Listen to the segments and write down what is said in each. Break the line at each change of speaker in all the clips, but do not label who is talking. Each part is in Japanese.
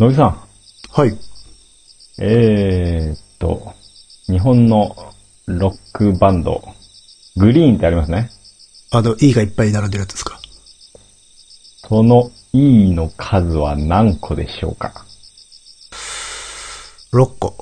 野木さん。
はい。
日本のロックバンド、グリーンってありますね。
E がいっぱい並んでるやつですか。
その E の数は何個でしょうか。
6個。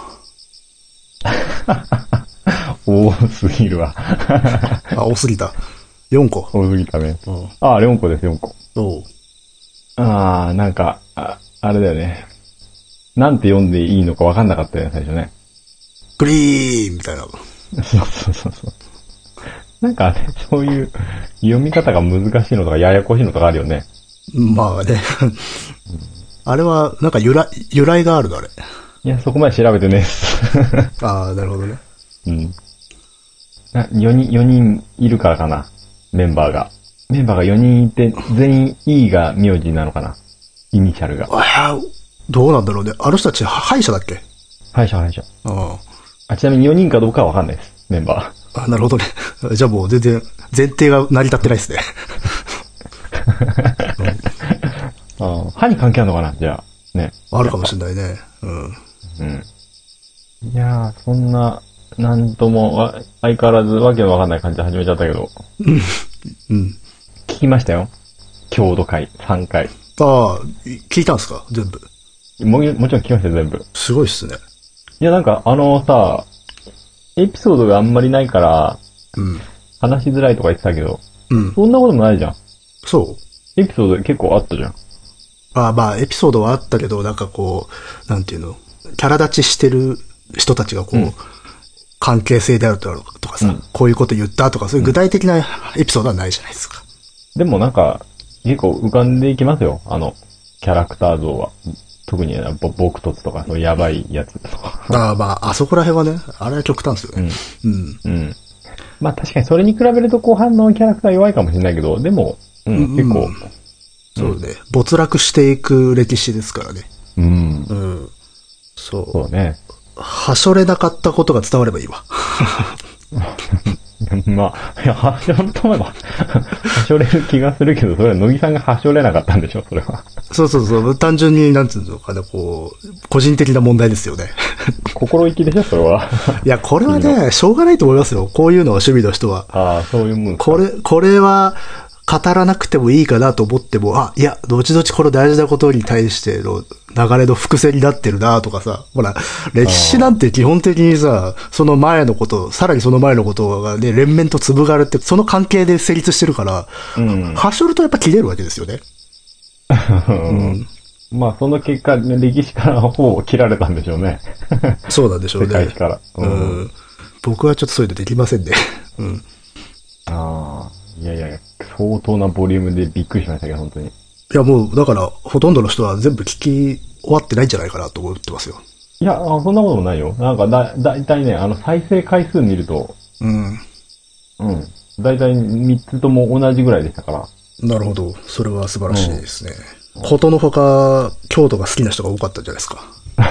多すぎるわ。
多すぎた。4個。
多すぎたね。4個です、4個。
おう。
なんか、あれだよね。なんて読んでいいのか分かんなかったよね、最初ね。
グリーンみたいな。
そう。なんかね、そういう読み方が難しいのとかややこしいのとかあるよね。
まあね。あれは、なんか由来があるのあれ。
いや、そこまで調べてね。
なるほどね。
うん。4人いるからかな。メンバーが4人いて、全員 E が名字なのかな。イニシャルが。
どうなんだろうね。あの人たち、歯医者だっけ？
歯医者。ちなみに4人かどうかはわかんないです。メンバ
ー。なるほどね。じゃあもう全然、前提が成り立ってないですね。
歯に関係あるのかなじゃあ。ね。
あるかもしれないね。
いやー、そんな、なんとも、相変わらずわけのわかんない感じで始めちゃったけど。聞きましたよ。郷土会、3回。
聞いたんですか全部。
もちろん聞きましたよ、全部。
すごいっすね。
いや、なんか、エピソードがあんまりないから、話しづらいとか言ってたけど、そんなこともないじゃん。
そう。
エピソード結構あったじゃん。
エピソードはあったけど、なんかこう、なんていうの、キャラ立ちしてる人たちがこう、関係性であるとかさ、こういうこと言ったとか、そういう具体的なエピソードはないじゃないですか。
でもなんか、結構浮かんでいきますよ。キャラクター像は。特に僕とつとか、そういうやばいやつとか。
あそこら辺はね、あれは極端ですよね。
まあ確かにそれに比べると後半のキャラクター弱いかもしれないけど、でも、結構。
そうね。没落していく歴史ですからね。
そうね。
はしょれなかったことが伝わればいいわ。
まあ、いや、はしょると思えば、はしょれる気がするけど、それは乃木さんがはしょれなかったんでしょ、それは。
そう。単純に、なんつうのかな、こう、個人的な問題ですよね。
心意気でしょ、それは。
いや、これはね、しょうがないと思いますよ。こういうのは趣味の人は。
そういうもんか。
これは、語らなくてもいいかなと思っても、いや、後々この大事なことに対しての流れの伏線になってるなとかさ、ほら、歴史なんて基本的にさ、その前のこと、さらにその前のことがね、連綿と紡がれて、その関係で成立してるから、はしょるとやっぱ切れるわけですよね。
まあ、その結果、ね、歴史からほぼ切られたんでしょうね。
そうなんでしょうね。
世界史から。
僕はちょっとそういうのできませんね。
いや、相当なボリュームでびっくりしましたけど、本当に。い
や、もう、だから、ほとんどの人は全部聞き終わってないんじゃないかなと思ってますよ。
いや、そんなこともないよ。なんか、だいたいね、再生回数見ると、だいたい3つとも同じぐらいでしたから。
なるほど。それは素晴らしいですね。ことのほか、京都が好きな人が多かったんじゃないですか。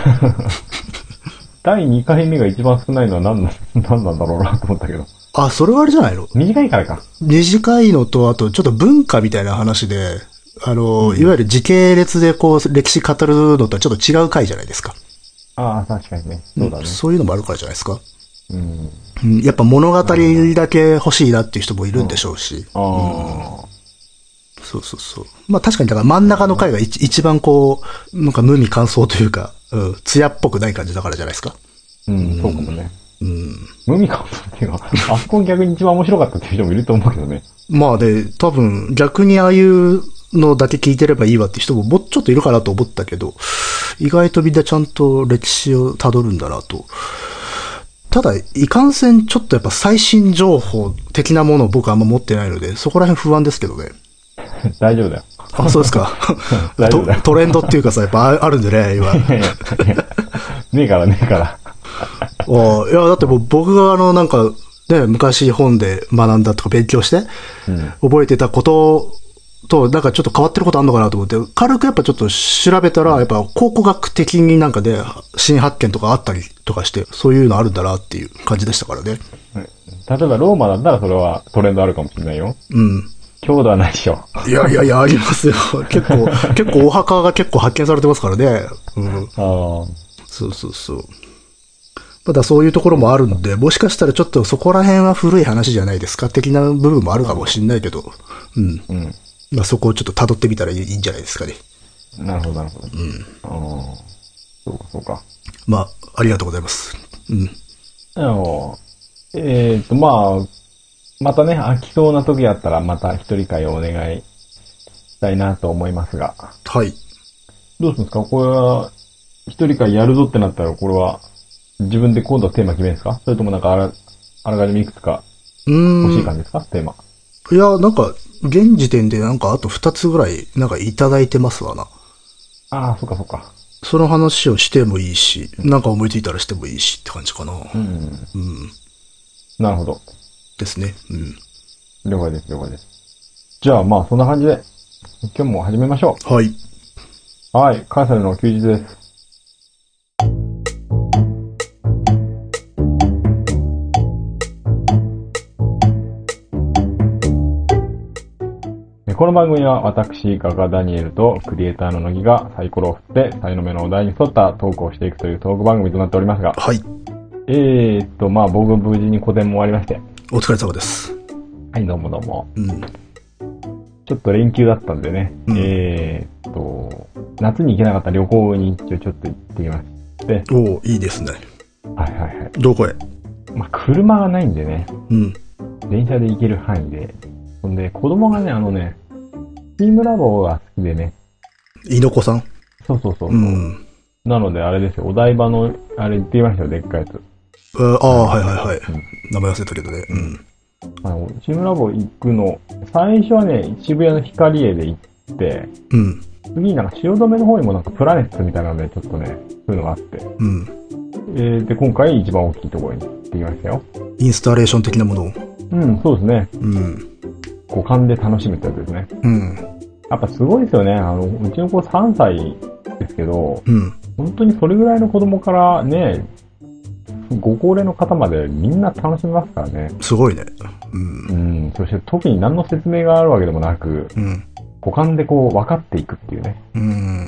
第2回目が一番少ないのは何なんだろうなと思ったけど。
それはあれじゃないの？
短いからか。
短いのと、あと、ちょっと文化みたいな話で、いわゆる時系列でこう、歴史語るのとはちょっと違う回じゃないですか。
確かにね。そうだね。
そういうのもあるからじゃないですか。やっぱ物語だけ欲しいなっていう人もいるんでしょうし。そう。まあ確かに、だから真ん中の回が一番こう、なんか無味乾燥というか、艶っぽくない感じだからじゃないですか。
そうかもね。無味乾燥っていうか、あそこ逆に一番面白かったっていう人もいると思うけどね。
まあで、多分逆にああいうのだけ聞いてればいいわって人もちょっといるかなと思ったけど、意外とみんなちゃんと歴史を辿るんだなと。ただ、いかんせんちょっとやっぱ最新情報的なものを僕はあんま持ってないので、そこら辺不安ですけどね。
大丈夫だよ。
そうですか。
大丈夫だよ。
トレンドっていうかさ、やっぱあるんでね、今。
ねえから。
いや、だって僕がなんか、ね、昔本で学んだとか勉強して、覚えてたことと、なんかちょっと変わってることあんのかなと思って、軽くやっぱちょっと調べたら、やっぱ考古学的になんかで、新発見とかあったりとかして、そういうのあるんだなっていう感じでしたからね。
例えばローマだったらそれはトレンドあるかもしれないよ。 強度はないでしょ。
いやいやいや、ありますよ。結構お墓が結構発見されてますからね。うん。そうそうそう。まだそういうところもあるんで、もしかしたらちょっとそこら辺は古い話じゃないですか的な部分もあるかもしれないけど、うん。うん。まあそこをちょっと辿ってみたらいいんじゃないですかね。
なるほど、なるほど。うん。そうか、そうか。
まあ、ありがとうございます。うん。
まあ、またね、飽きそうな時あったら、また一人会をお願いしたいなと思いますが。
はい。
どうするんですか？これは、一人会やるぞってなったら、これは、自分で今度はテーマ決めるんですか？それともなんかあらかじめいくつか欲しい感じですか？テーマ。
いや、なんか、現時点でなんかあと2つぐらい、なんかいただいてますわな。
ああ、そっかそっか。
その話をしてもいいし、なんか思いついたらしてもいいしって感じかな。うん。
なるほど。
ですね。うん。
了解です、了解です。じゃあまあそんな感じで、今日も始めましょ
う。はい。
はい、関西の休日です。この番組は私、ガガダニエルとクリエイターの乃木がサイコロを振って、才の目のお題に沿ったトークをしていくというトーク番組となっておりますが。
はい。
まあ僕無事に個展も終わりまして。
お疲れ様です。
はい、どうもどうも。うん。ちょっと連休だったんでね。うん、夏に行けなかった旅行に一応ちょっと行ってきまして。
おー、いいですね。
はいはいはい。
どこへ？
まあ車がないんでね。
うん。
電車で行ける範囲で。ほんで、子供がね、チームラボが好きでね。
いのこさん？
そうそうそう。うん。なので、あれですよ、お台場の、あれ行ってみましたよ、でっかいやつ。
ああ、はいはいはい。うん、名前忘れたけどね。うん。
チームラボ行くの、最初はね、渋谷の光栄で行って、うん。次になんか汐留の方にもなんかプラネットみたいなので、ちょっとね、そういうのがあって。うん。で、今回一番大きいところに行ってきましたよ。
インスタレーション的なものを。
うん、そうですね。うん。五感で楽しむってやつですね。うん。やっぱすごいですよね。うちの子3歳ですけど、うん。本当にそれぐらいの子供からね、ご高齢の方までみんな楽しめますからね。
すごいね。
うん。うん。そして特に何の説明があるわけでもなく、うん。五感でこう分かっていくっていうね。うん。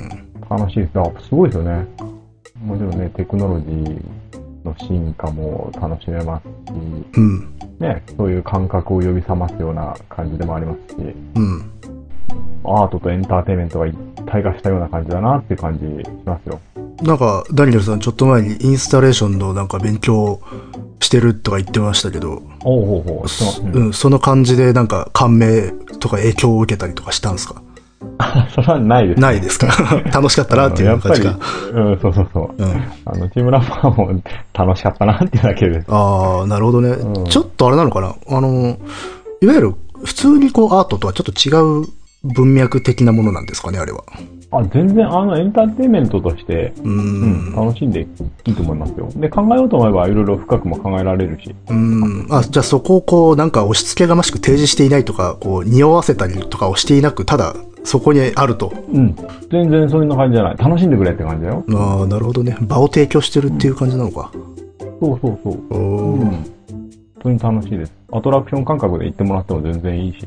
楽しいです。すごいですよね。もちろんね、テクノロジーの進化も楽しめますし、うん。ね、そういう感覚を呼び覚ますような感じでもありますし、うん。アートとエンターテインメントが一体化したような感じだなっていう感じしますよ。
なんか、ダニエルさんちょっと前にインスタレーションのなんか勉強してるとか言ってましたけど、その感じでなんか感銘とか影響を受けたりとかしたんですか？
それはないです、
ね。ないですか？楽しかったなっていう感じか。
うん、そうそうそう。うん、チームラボはもう楽しかったなっていうだけです。
ああ、なるほどね、うん。ちょっとあれなのかな？いわゆる普通にこうアートとはちょっと違う文脈的なものなんですかね、あれは。
全然エンターテインメントとして、楽しんでいいと思いますよ。で、考えようと思えばいろいろ深くも考えられるし。
じゃあそこをこう、なんか押し付けがましく提示していないとか、こう、匂わせたりとかをしていなく、ただ、そこにあると。
うん。全然そういう感じじゃない。楽しんでくれって感じだよ。
ああ、なるほどね。場を提供してるっていう感じなのか。
そうそうそう。本当に楽しいです。アトラクション感覚で行ってもらっても全然いいし。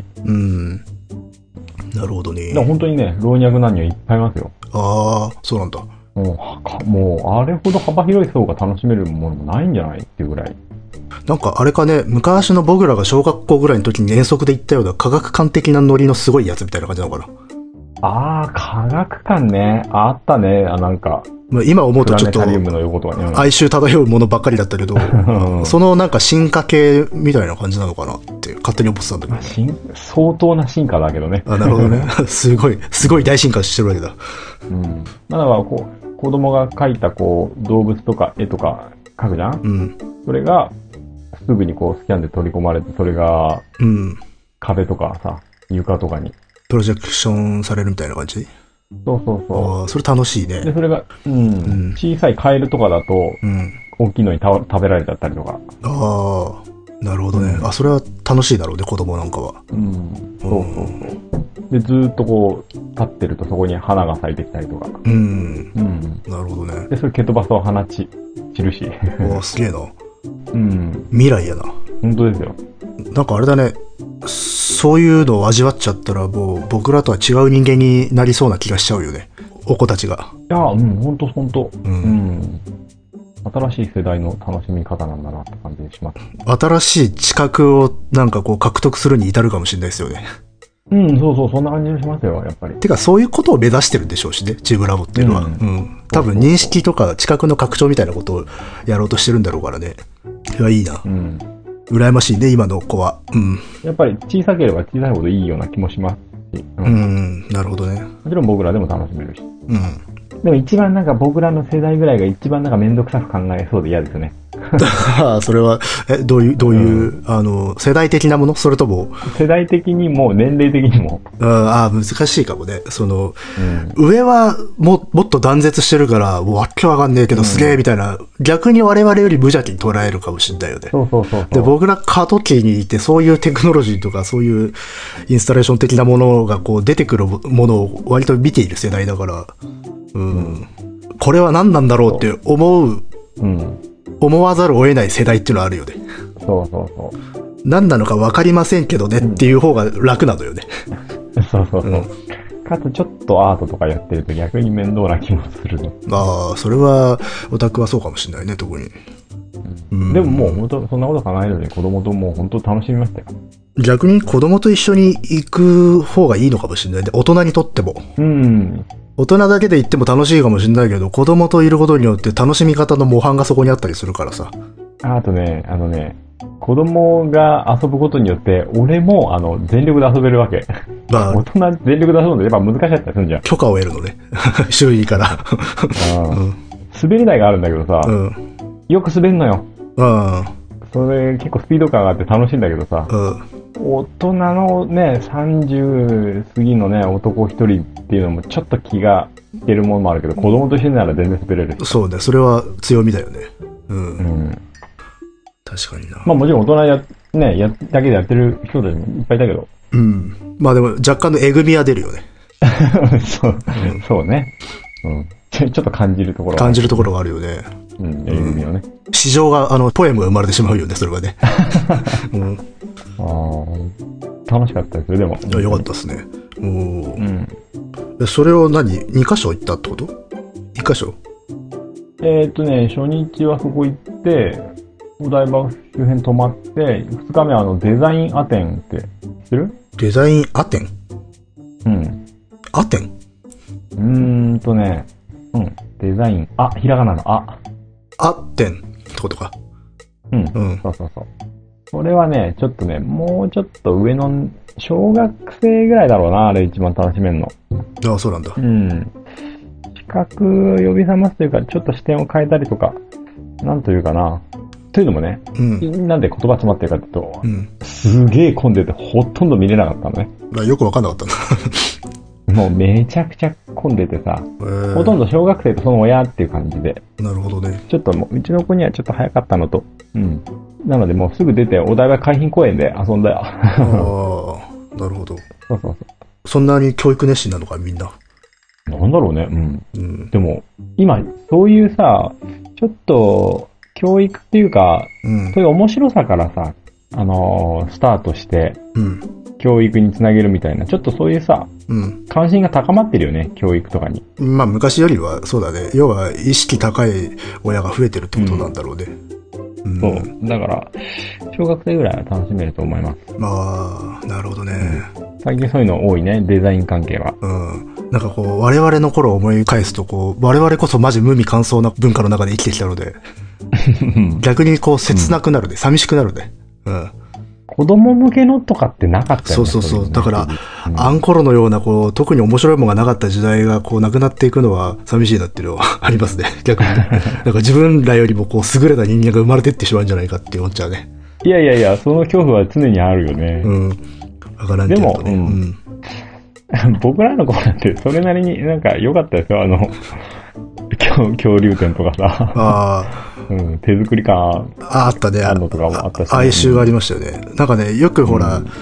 なるほどね。
だから本当にね、老若男女いっぱいいますよ。
ああ、そうなんだ。
もう、あれほど幅広い層が楽しめるものもないんじゃないっていうぐらい。
なんかあれかね、昔の僕らが小学校ぐらいの時に遠足で行ったような科学館的なノリのすごいやつみたいな感じなのかな。
ああ、科学館ね。あったね。なんか。
今思うとちょっと哀愁漂うものばっかりだったけど、そのなんか進化系みたいな感じなのかなって勝手に思ってたんだけど。
相当な進化だけどね。
なるほどね。すごい大進化してるわけだ。
うん。だからこう、子供が描いたこう、動物とか絵とか描くじゃん？うん。それが、すぐにこうスキャンで取り込まれて、それが、うん。壁とかさ、床とかに。
プロジェクションされるみたいな感じ？
そうそうそう。
ああ、それ楽しいね。
で、それが、小さいカエルとかだと、大きいのに食べられちゃったりとか。
ああ、なるほどね。それは楽しいだろうね、子供なんかは。
そうそうそう。で、ずーっとこう、立ってるとそこに花が咲いてきたりとか。
なるほどね。
で、それ蹴飛ばすと花散るし。
すげえな。未来やな。
本当ですよ。
なんかあれだね。そういうのを味わっちゃったら、もう僕らとは違う人間になりそうな気がしちゃうよね。お子たちが。
いや、うん、本当。うん。新しい世代の楽しみ方なんだなって感じします。
新しい知覚をなんかこう獲得するに至るかもしれないですよね。
うん、そう、そんな感じがしますよ、やっぱり。
てか、そういうことを目指してるんでしょうしね、チームラボっていうのは。多分認識とか知覚の拡張みたいなことをやろうとしてるんだろうからね。いや、いいな。羨ましいね、今の子は。
やっぱり小さければ小さいほどいいような気もしますし。
なるほどね。
もちろん僕らでも楽しめるし。でも一番なんか僕らの世代ぐらいが一番なんかめんどくさく考えそうで嫌ですよね。
それは、どういう、世代的なものそれとも。
世代的にも、年齢的にも。
難しいかもね。上はもっと断絶してるから、わけわかんねえけどすげえみたいな、逆に我々より無邪気に捉えるかもしれないよね。
そう。
で、僕ら過渡期にいて、そういうテクノロジーとか、そういうインスタレーション的なものがこう出てくるものを割と見ている世代だから、これは何なんだろうって思わざるを得ない世代っていうのはあるよね。
そう。
何なのか分かりませんけどねっていう方が楽なのよね。
そう。かつちょっとアートとかやってると逆に面倒な気もするの。
それは、オタクはそうかもしれないね、特に。
でももう本当そんなこと考えるのに子供ともう本当楽しみましたよ。
逆に子供と一緒に行く方がいいのかもしれないね。大人にとっても。大人だけで行っても楽しいかもしれないけど、子供といることによって楽しみ方の模範がそこにあったりするからさ。
あとね、子供が遊ぶことによって、俺も全力で遊べるわけ。大人全力で遊ぶのやっぱ難しかったりするんじゃん。
許可を得るのね。周囲から。
滑り台があるんだけどさ、よく滑るのよ。それ結構スピード感があって楽しいんだけどさ、大人のね、30過ぎのね、男一人っていうのもちょっと気が引けるものもあるけど、子供と一緒なら全然滑れるし。
そうね、それは強みだよね。確かにな。
まあもちろん大人だけでやってる人たちもいっぱいいたけど。
まあでも若干のえぐみは出るよね。
そうね。ちょっと感じるところ
があるよね。
えぐみをね。
市場が、ポエムが生まれてしまうよね、それはね。
楽しかったですよ、でも。
よかったですね。それを2カ所行ったってこと ?1 カ所
初日はそこ行って、お台場周辺泊まって、2日目はデザインアテンって知ってる？
デザインアテン？アテン？
デザイン、ひらがなの
アテンってことか。
そう。それはね、ちょっとね、もうちょっと上の、小学生ぐらいだろうな、あれ一番楽しめるの。
そうなんだ。
視覚を呼び覚ますというか、ちょっと視点を変えたりとか、なんというかな。というのもね、なんで言葉詰まってるかっていうと、すげえ混んでてほとんど見れなかったのね。
よくわかんなかったな。
もうめちゃくちゃ混んでてさ、ほとんど小学生とその親っていう感じで。
なるほどね。
ちょっともう、うちの子にはちょっと早かったのと、なのでもうすぐ出てお台場海浜公園で遊んだよ。
なるほど。
そう。
そんなに教育熱心なのか、みんな。
なんだろうね。でも、今、そういうさ、ちょっと、教育っていうか、そういう面白さからさ、スタートして、教育につなげるみたいな、ちょっとそういうさ、関心が高まってるよね、教育とかに。
まあ昔よりはそうだね。要は意識高い親が増えてるってことなんだろうね。
そう。だから、小学生ぐらいは楽しめると思います。
なるほどね。
最近そういうの多いね、デザイン関係は。
なんかこう、我々の頃を思い返すと、こう、我々こそマジ無味乾燥な文化の中で生きてきたので、逆にこう、切なくなるね。寂しくなるね。
子供向けのとかってなかったよね。
そう。だから、あん頃のような、こう、特に面白いものがなかった時代が、こう、なくなっていくのは寂しいなっていうのはありますね。逆に。なんか自分らよりも、こう、優れた人間が生まれてってしまうんじゃないかって思っちゃうね。
いや、その恐怖は常にあるよね。
わからんけどね。でも、
僕らの頃なんて、それなりになんか良かったですよ。恐竜展とかさ。手作り感
あったね。
あるのとかもあったし。
哀愁がありましたよね。なんかね、よくほら、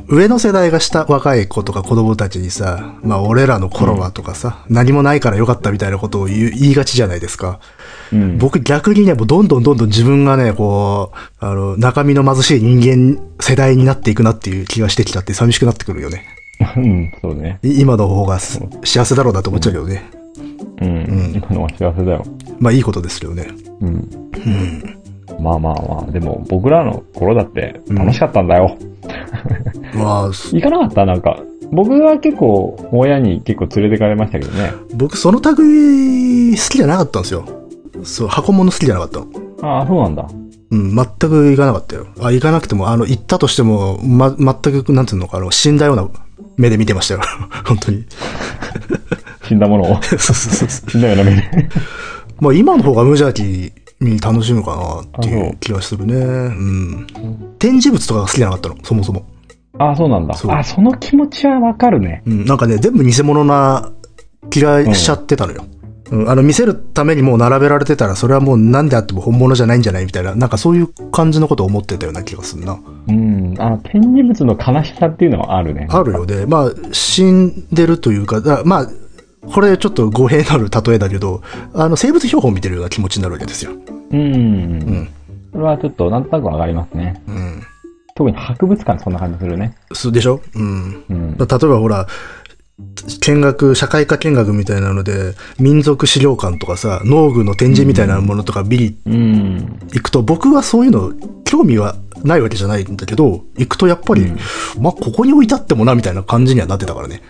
上の世代が若い子とか子供たちにさ、まあ俺らの頃はとかさ、何もないからよかったみたいなことを言いがちじゃないですか。僕逆にね、もうどんどん自分がね、こう、中身の貧しい人間世代になっていくなっていう気がしてきたって寂しくなってくるよね。
そうね。
今の方が幸せだろうなと思っちゃうけどね。
今のは幸せだよ。
まあいいことですよね。
まあ、でも僕らの頃だって楽しかったんだよ。行かなかったなんか。僕は結構、親に結構連れてかれましたけどね。
僕その類好きじゃなかったんですよ。そう、箱物好きじゃなかったの。
ああ、そうなんだ。
全く行かなかったよ。行かなくても、行ったとしても、全く、なんていうのか、死んだような目で見てましたよ。本当に。
死んだものを。死んだような目で。
まあ今の方が無邪気に楽しむかなっていう気がするね。展示物とかが好きじゃなかったの、そもそも。
ああ、そうなんだ。その気持ちはわかるね。
なんかね、全部偽物な気がしちゃってたのよ。見せるためにもう並べられてたら、それはもう何であっても本物じゃないんじゃないみたいな、なんかそういう感じのことを思ってたような気がするな。
展示物の悲しさっていうのはあるね。
あるよね。まあ、死んでるというか、まあ、これちょっと語弊のある例えだけど、生物標本見てるような気持ちになるわけですよ。
それはちょっとなんとなくわかりますね。特に博物館そんな感じするね。
そうでしょ？例えばほら、社会科見学みたいなので、民族資料館とかさ、農具の展示みたいなものとか行くと、僕はそういうの興味はないわけじゃないんだけど、行くとやっぱり、まあ、ここに置いてあってもな、みたいな感じにはなってたからね。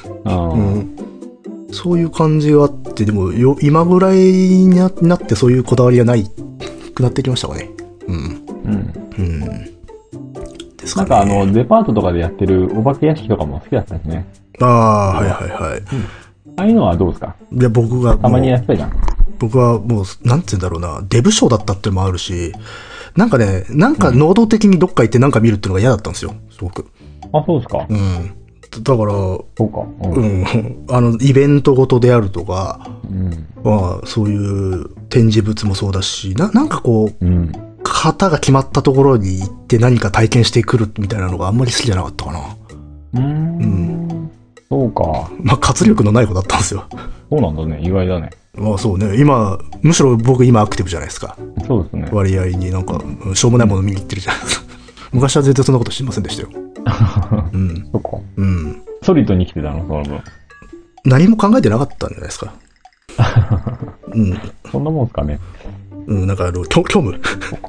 そういう感じがあって、でも、今ぐらいになってそういうこだわりがないくなってきましたかね。ですかね。
なんかデパートとかでやってるお化け屋敷とかも好きだったですね。
はい。
ああいうのはどうですか？
いや、僕が。
たまにやってたじゃん。
僕はもう、なんて言うんだろうな、デブ賞だったってのもあるし、なんかね、なんか能動的にどっか行ってなんか見るっていうのが嫌だったんですよ、すごく。
あ、そうですか。
だから、
そうか。
イベントごとであるとか、まあ、そういう展示物もそうだし、なんかこう、型が決まったところに行って何か体験してくるみたいなのがあんまり好きじゃなかったかな。
そうか。
まあ、活力のない子だったんですよ。
そうなんだね。意外だね。
まあそうね。むしろ僕今アクティブじゃないですか。
そうですね。
割合になんか、しょうもないもの見に行ってるじゃないですか。昔は全然そんなことしませんでしたよ。
そっか。ソリッドに来てたの、その分。
何も考えてなかったんじゃないですか。
そんなもんすかね。
なんか虚無。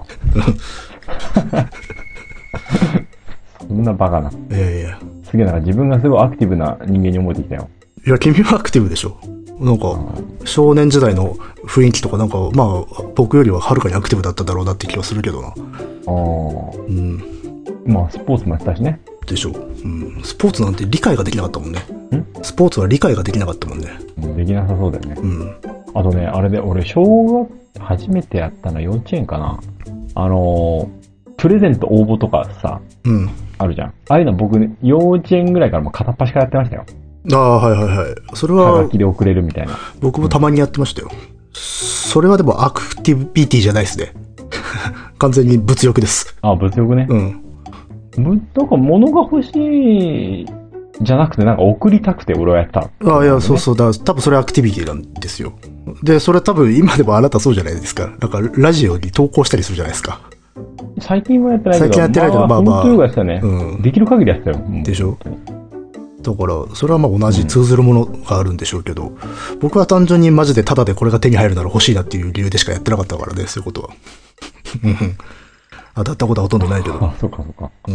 そんなバカな。
いや。
すげえなんか自分がすごいアクティブな人間に思えてきたよ。
いや、君はアクティブでしょ。なんか、少年時代の雰囲気とかなんか、まあ、僕よりははるかにアクティブだっただろうなって気がするけどな。
まあ、スポーツもやったしね。
でしょ。スポーツなんて理解ができなかったもんね。スポーツは理解ができなかったもんね。
できなさそうだよね。あとね、あれで、俺、小学初めてやったの幼稚園かな。プレゼント応募とかさ、あるじゃん。ああいうの僕ね、幼稚園ぐらいからもう片っ端からやってましたよ。
はい。それは、
はがきで送れるみたいな。僕
もたまにやってましたよ。それはでもアクティビティじゃないですね。完全に物欲です。
あ、物欲ね。なんか物が欲しいじゃなくてなんか送りたくて俺はやった。
いや、そう。多分それアクティビティなんですよ。で、それ多分今でもあなたそうじゃないですか。なんかラジオに投稿したりするじゃないですか。
最近はやってないけど。
最近やってないけど、まあ。
本当よくやってたね。できる限りやってたよ。
でしょ。だから、それはまあ同じ通ずるものがあるんでしょうけど、僕は単純にマジでタダでこれが手に入るなら欲しいなっていう理由でしかやってなかったからね、そういうことは。当たったことはほとんどないけど。
そうか。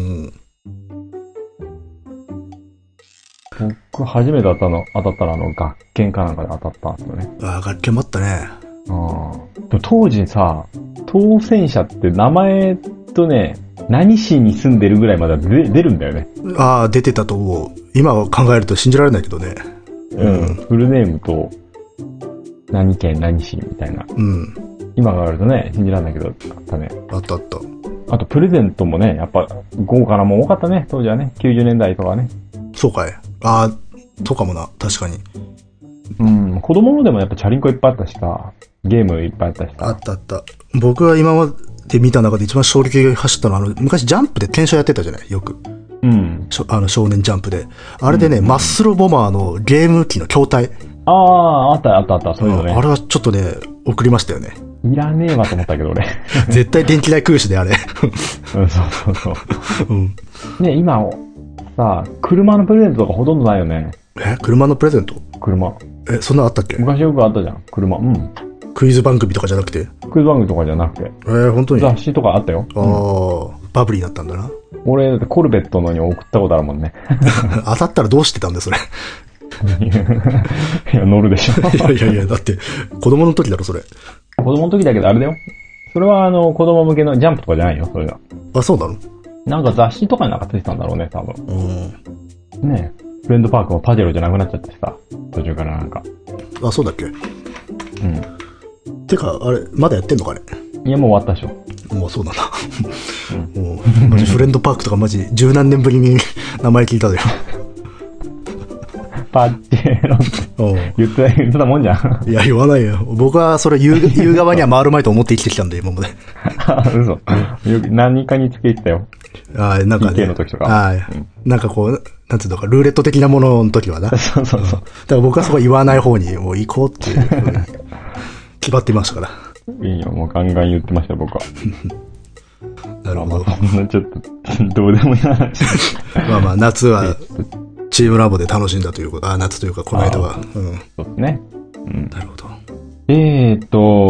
僕初めて当たったら学研かなんかで当たったんですよね。
学研もあったね。
でも当時さ、当選者って名前とね、何市に住んでるぐらいまで出るんだよね。
出てたと思う。今考えると信じられないけどね。
フルネームと、何県何市みたいな。今考えるとね、信じられないけど、あったね。
あった。
あとプレゼントもね、やっぱ豪華なもん多かったね、当時はね。90年代とかね。
そうかい。とかもな、確かに。
子供のでもやっぱチャリンコいっぱいあったしさ、ゲームいっぱいあったしさ。
あった。僕は今まで見た中で一番衝撃が走ったのは、昔ジャンプで転写やってたじゃないよく。
うん。
少年ジャンプで。あれでね、マッスルボマーのゲーム機の筐体。
ああ、あったあったあった、そういうのね。
あれはちょっとね、送りましたよね。
いらねえわと思ったけど俺。
絶対電気代食うしで、あれ。
そうそうそう。うん。ね、今、さ、車のプレゼントとかほとんどないよね。
車のプレゼント？
車。
そんなあったっけ？
昔よくあったじゃん、車。うん。
クイズ番組とかじゃなくて？
クイズ番組とかじゃなくて。
本当に？
雑誌とかあったよ。
バブリーだったんだな。
俺、だってコルベットのに送ったことあるもんね。
当たったらどうしてたんだよ、それ。
いや、乗るでしょ。
いや、だって、子供の時だろ、それ。
子供の時だけどあれだよ。それは子供向けのジャンプとかじゃないよ、それが。
あ、そうなの？
なんか雑誌とかになんかついてたんだろうね、多分。ねえ。フレンドパークもパジェロじゃなくなっちゃってさ、途中からなんか。
あ、そうだっけ？うん。てか、あれ、まだやってんのかね？
いや、もう終わったでしょ。
もうそうだな。もう、マジフレンドパークとかマジ十何年ぶりに名前聞いたよ。
パッチェロって言ってたもんじゃん。
いや、言わないよ。僕はそれ言う側には回るまいと思って生きてきたんで、今まで。
嘘。何かにつけてたよ。
なんかね。
PK の時とか。
なんかこう、なんつうのか、ルーレット的なものの時はな。
そう。だ
から僕はそこ言わない方にもう行こうっていう、決まっていましたから。
いいよ、もうガンガン言ってましたよ、僕は。
なるほど。
ちょっと、どうでもいい話。
まあ、夏は、チームラボで楽しんだということ、夏というか、この間は。
そうですね。
なるほど。
メ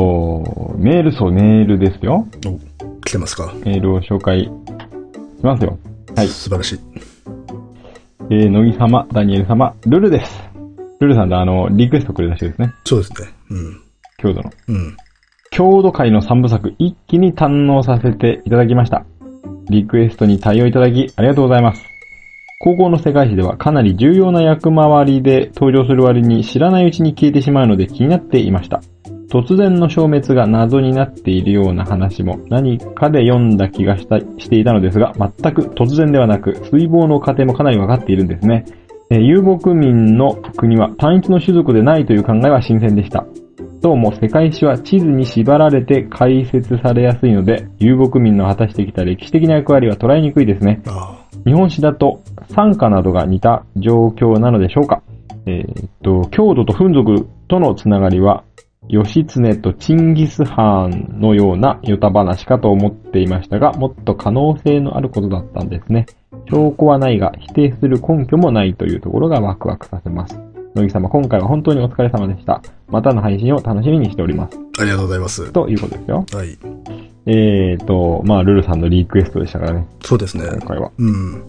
ールですよ。
来てますか？
メールを紹介しますよ。はい。
素晴らし
い。乃木様、ダニエル様、ルルです。ルルさんのリクエストくれた人ですね。
そうですね。
郷土の。郷土界の3部作一気に堪能させていただきました。リクエストに対応いただきありがとうございます。高校の世界史ではかなり重要な役回りで登場する割に知らないうちに消えてしまうので気になっていました。突然の消滅が謎になっているような話も何かで読んだ気がしていたのですが、全く突然ではなく、水防の過程もかなり分かっているんですね。遊牧民の国は単一の種族でないという考えは新鮮でした。どうも世界史は地図に縛られて解説されやすいので、遊牧民の果たしてきた歴史的な役割は捉えにくいですね。日本史だと賛歌などが似た状況なのでしょうか。郷土とフン族とのつながりは、義経とチンギス・ハーンのようなヨタ話かと思っていましたが、もっと可能性のあることだったんですね。証拠はないが、否定する根拠もないというところがワクワクさせます。乃木様、今回は本当にお疲れ様でした。またの配信を楽しみにしております。
ありがとうございます。
ということですよ。
はい。
ルルさんのリクエストでしたからね。
そうですね。
今回は。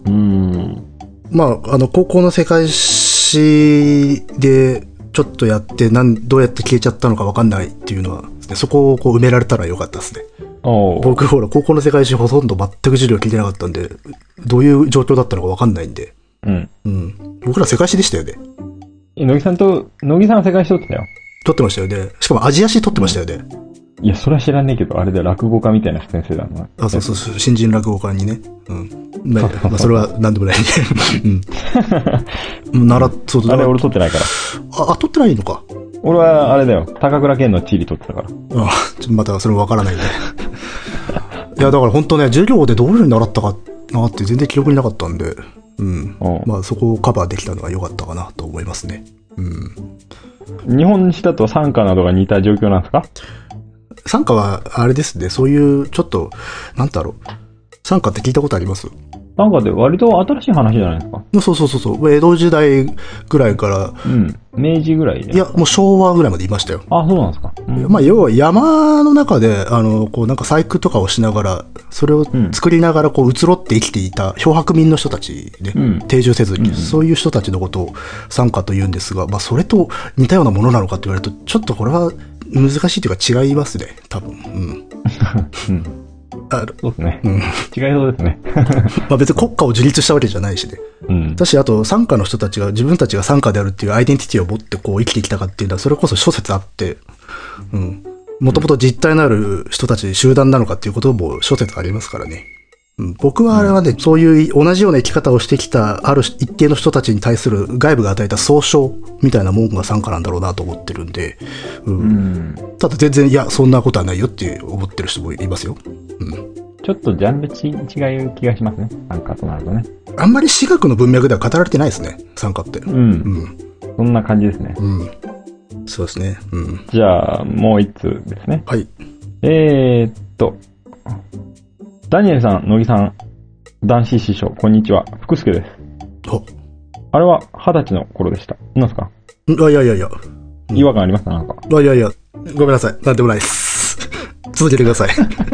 高校の世界史で、ちょっとやって、どうやって消えちゃったのか分かんないっていうのは、そこをこう埋められたらよかったですね。僕ほら、高校の世界史ほとんど全く授業聞いてなかったんで、どういう状況だったのか分かんないんで。僕ら世界史でしたよね。
乃木さんは世界史取ってたよ。
取ってましたよね。しかもアジア史取ってましたよね。
いや、それは知らねえけど、あれで落語家みたいな先生だな。
そう、新人落語家にね。それは何でもない。
あれ俺取ってないから。
取ってないのか。
俺はあれだよ。高倉健の地理取ってたから。
またそれもわからないんで。いや、だから本当ね、授業でどういう風に習ったかなって全然記憶になかったんで、そこをカバーできたのが良かったかなと思いますね。
日本史だと賛歌などが似た状況なんですか？
賛歌は、あれですね、そういう、ちょっと、なんだろう。賛歌って聞いたことあります？
賛歌って割と新しい話じゃないですか？
そう。江戸時代ぐらいから。
明治ぐらいで。
いや、もう昭和ぐらいまでいましたよ。
あ、そうなんですか。
要は山の中で、こうなんか細工とかをしながら、それを作りながら、こう、移ろって生きていた漂白民の人たちね、定住せずに、そういう人たちのことを賛歌と言うんですが、それと似たようなものなのかって言われると、ちょっとこれは難しいというか違いますね、多分。
そうですね。違いそうですね。
別に国家を樹立したわけじゃないしね。私、あと、傘下の人たちが自分たちが傘下であるっていうアイデンティティを持ってこう生きてきたかっていうのは、それこそ諸説あって、もともと実体のある人たち、集団なのかっていうことも諸説ありますからね。僕はあれはね、そういう同じような生き方をしてきたある一定の人たちに対する外部が与えた総称みたいなもんが傘下なんだろうなと思ってるんで、ただ全然、いや、そんなことはないよって思ってる人もいますよ。
ちょっとジャンル違う気がしますね。酸化となるとね。
あんまり私学の文脈では語られてないですね。酸化って。
うん。そんな感じですね。
そうですね。
じゃあ、もう一通ですね。
はい。
ダニエルさん、乃木さん、男子師匠、こんにちは。福助です。あれは20歳の頃でした。なんですか？
いや。
違和感ありますか？なんか。
いや、ごめんなさい。なんでもないです。続けてください。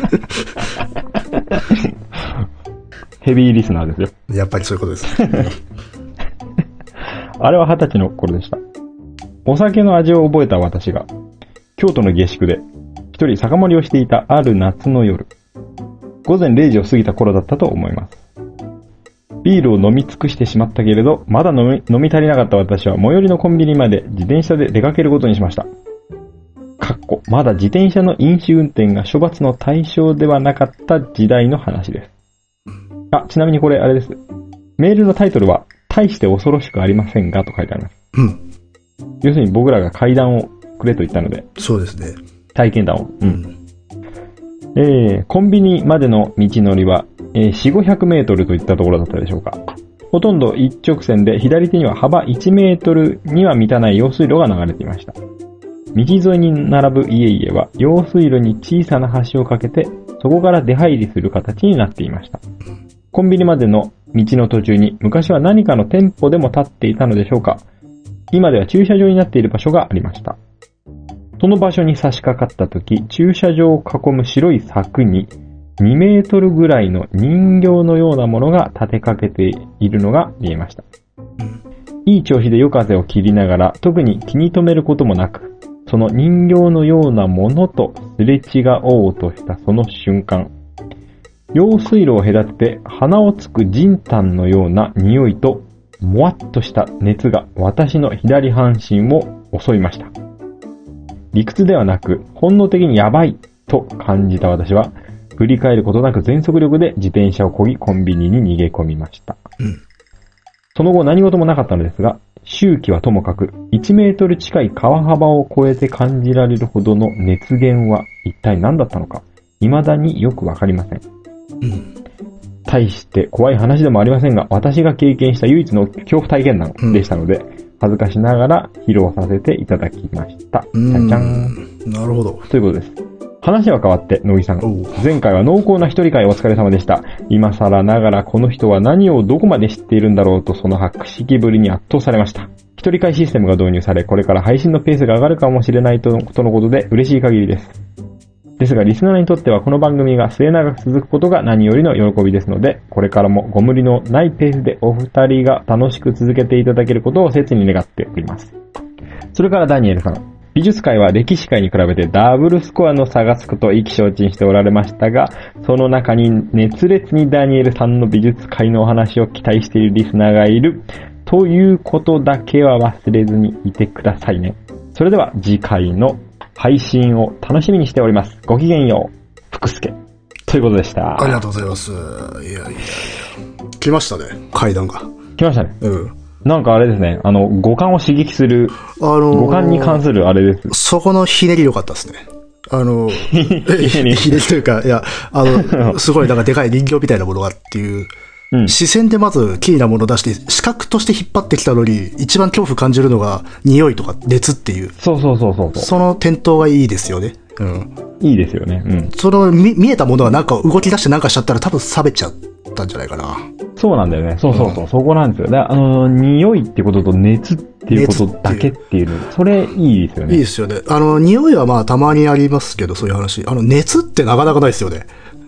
ヘビーリスナーですよ。
やっぱりそういうことです。
あれは20歳の頃でした。お酒の味を覚えた私が、京都の下宿で、一人酒盛りをしていたある夏の夜、午前0時を過ぎた頃だったと思います。ビールを飲み尽くしてしまったけれど、まだ飲み足りなかった私は最寄りのコンビニまで自転車で出かけることにしました。まだ自転車の飲酒運転が処罰の対象ではなかった時代の話です。ちなみにこれあれです。メールのタイトルは、大して恐ろしくありませんがと書いてあります。要するに僕らが階段をくれと言ったので。
そうですね。
体験談を。コンビニまでの道のりは、4、500メートルといったところだったでしょうか。ほとんど一直線で左手には幅1メートルには満たない用水路が流れていました。道沿いに並ぶ家々は用水路に小さな橋を架けて、そこから出入りする形になっていました。コンビニまでの道の途中に昔は何かの店舗でも立っていたのでしょうか。今では駐車場になっている場所がありました。その場所に差し掛かった時、駐車場を囲む白い柵に2メートルぐらいの人形のようなものが立てかけているのが見えました。いい調子で夜風を切りながら特に気に留めることもなく、その人形のようなものとすれ違おうとしたその瞬間、用水路を隔てて鼻をつく人炭のような匂いともわっとした熱が私の左半身を襲いました。理屈ではなく本能的にやばいと感じた私は振り返ることなく全速力で自転車を漕ぎコンビニに逃げ込みました。その後何事もなかったのですが、周期はともかく1メートル近い川幅を越えて感じられるほどの熱源は一体何だったのか、未だによくわかりません。大して怖い話でもありませんが、私が経験した唯一の恐怖体験談でしたので、恥ずかしながら披露させていただきました。じゃんじゃん。
なるほど。
ということです。話は変わって、乃木さん。前回は濃厚な一人会お疲れ様でした。今更ながらこの人は何をどこまで知っているんだろうとその博識ぶりに圧倒されました。一人会システムが導入され、これから配信のペースが上がるかもしれないとのことで嬉しい限りです。ですが、リスナーにとってはこの番組が末永く続くことが何よりの喜びですので、これからもご無理のないペースでお二人が楽しく続けていただけることを切に願っております。それからダニエルさん。美術界は歴史界に比べてダブルスコアの差がつくと意気消沈しておられましたが、その中に熱烈にダニエルさんの美術界のお話を期待しているリスナーがいるということだけは忘れずにいてくださいね。それでは次回の配信を楽しみにしております。ごきげんよう、福助。ということでした。
ありがとうございます。いや。来ましたね、階段が。
来ましたね。なんかあれですね、五感を刺激する、五感に関するあれです。
そこのひねり良かったですね。ひねりというか、いや、すごいなんかでかい人形みたいなものがっていう、視線でまずキーなものを出して、視覚として引っ張ってきたのに、一番恐怖感じるのが匂いとか熱っていう。
そう。
その点灯がいいですよね。
いいですよね。
その見えたものがなんか動き出してなんかしちゃったら多分冷めちゃったんじゃないかな。
そうなんだよね。そう、そこなんですよ。で、匂いってことと熱っていうことだけっていう、それいいですよね。
いいですよね。匂いはまあたまにありますけど、そういう話。熱ってなかなかないですよね。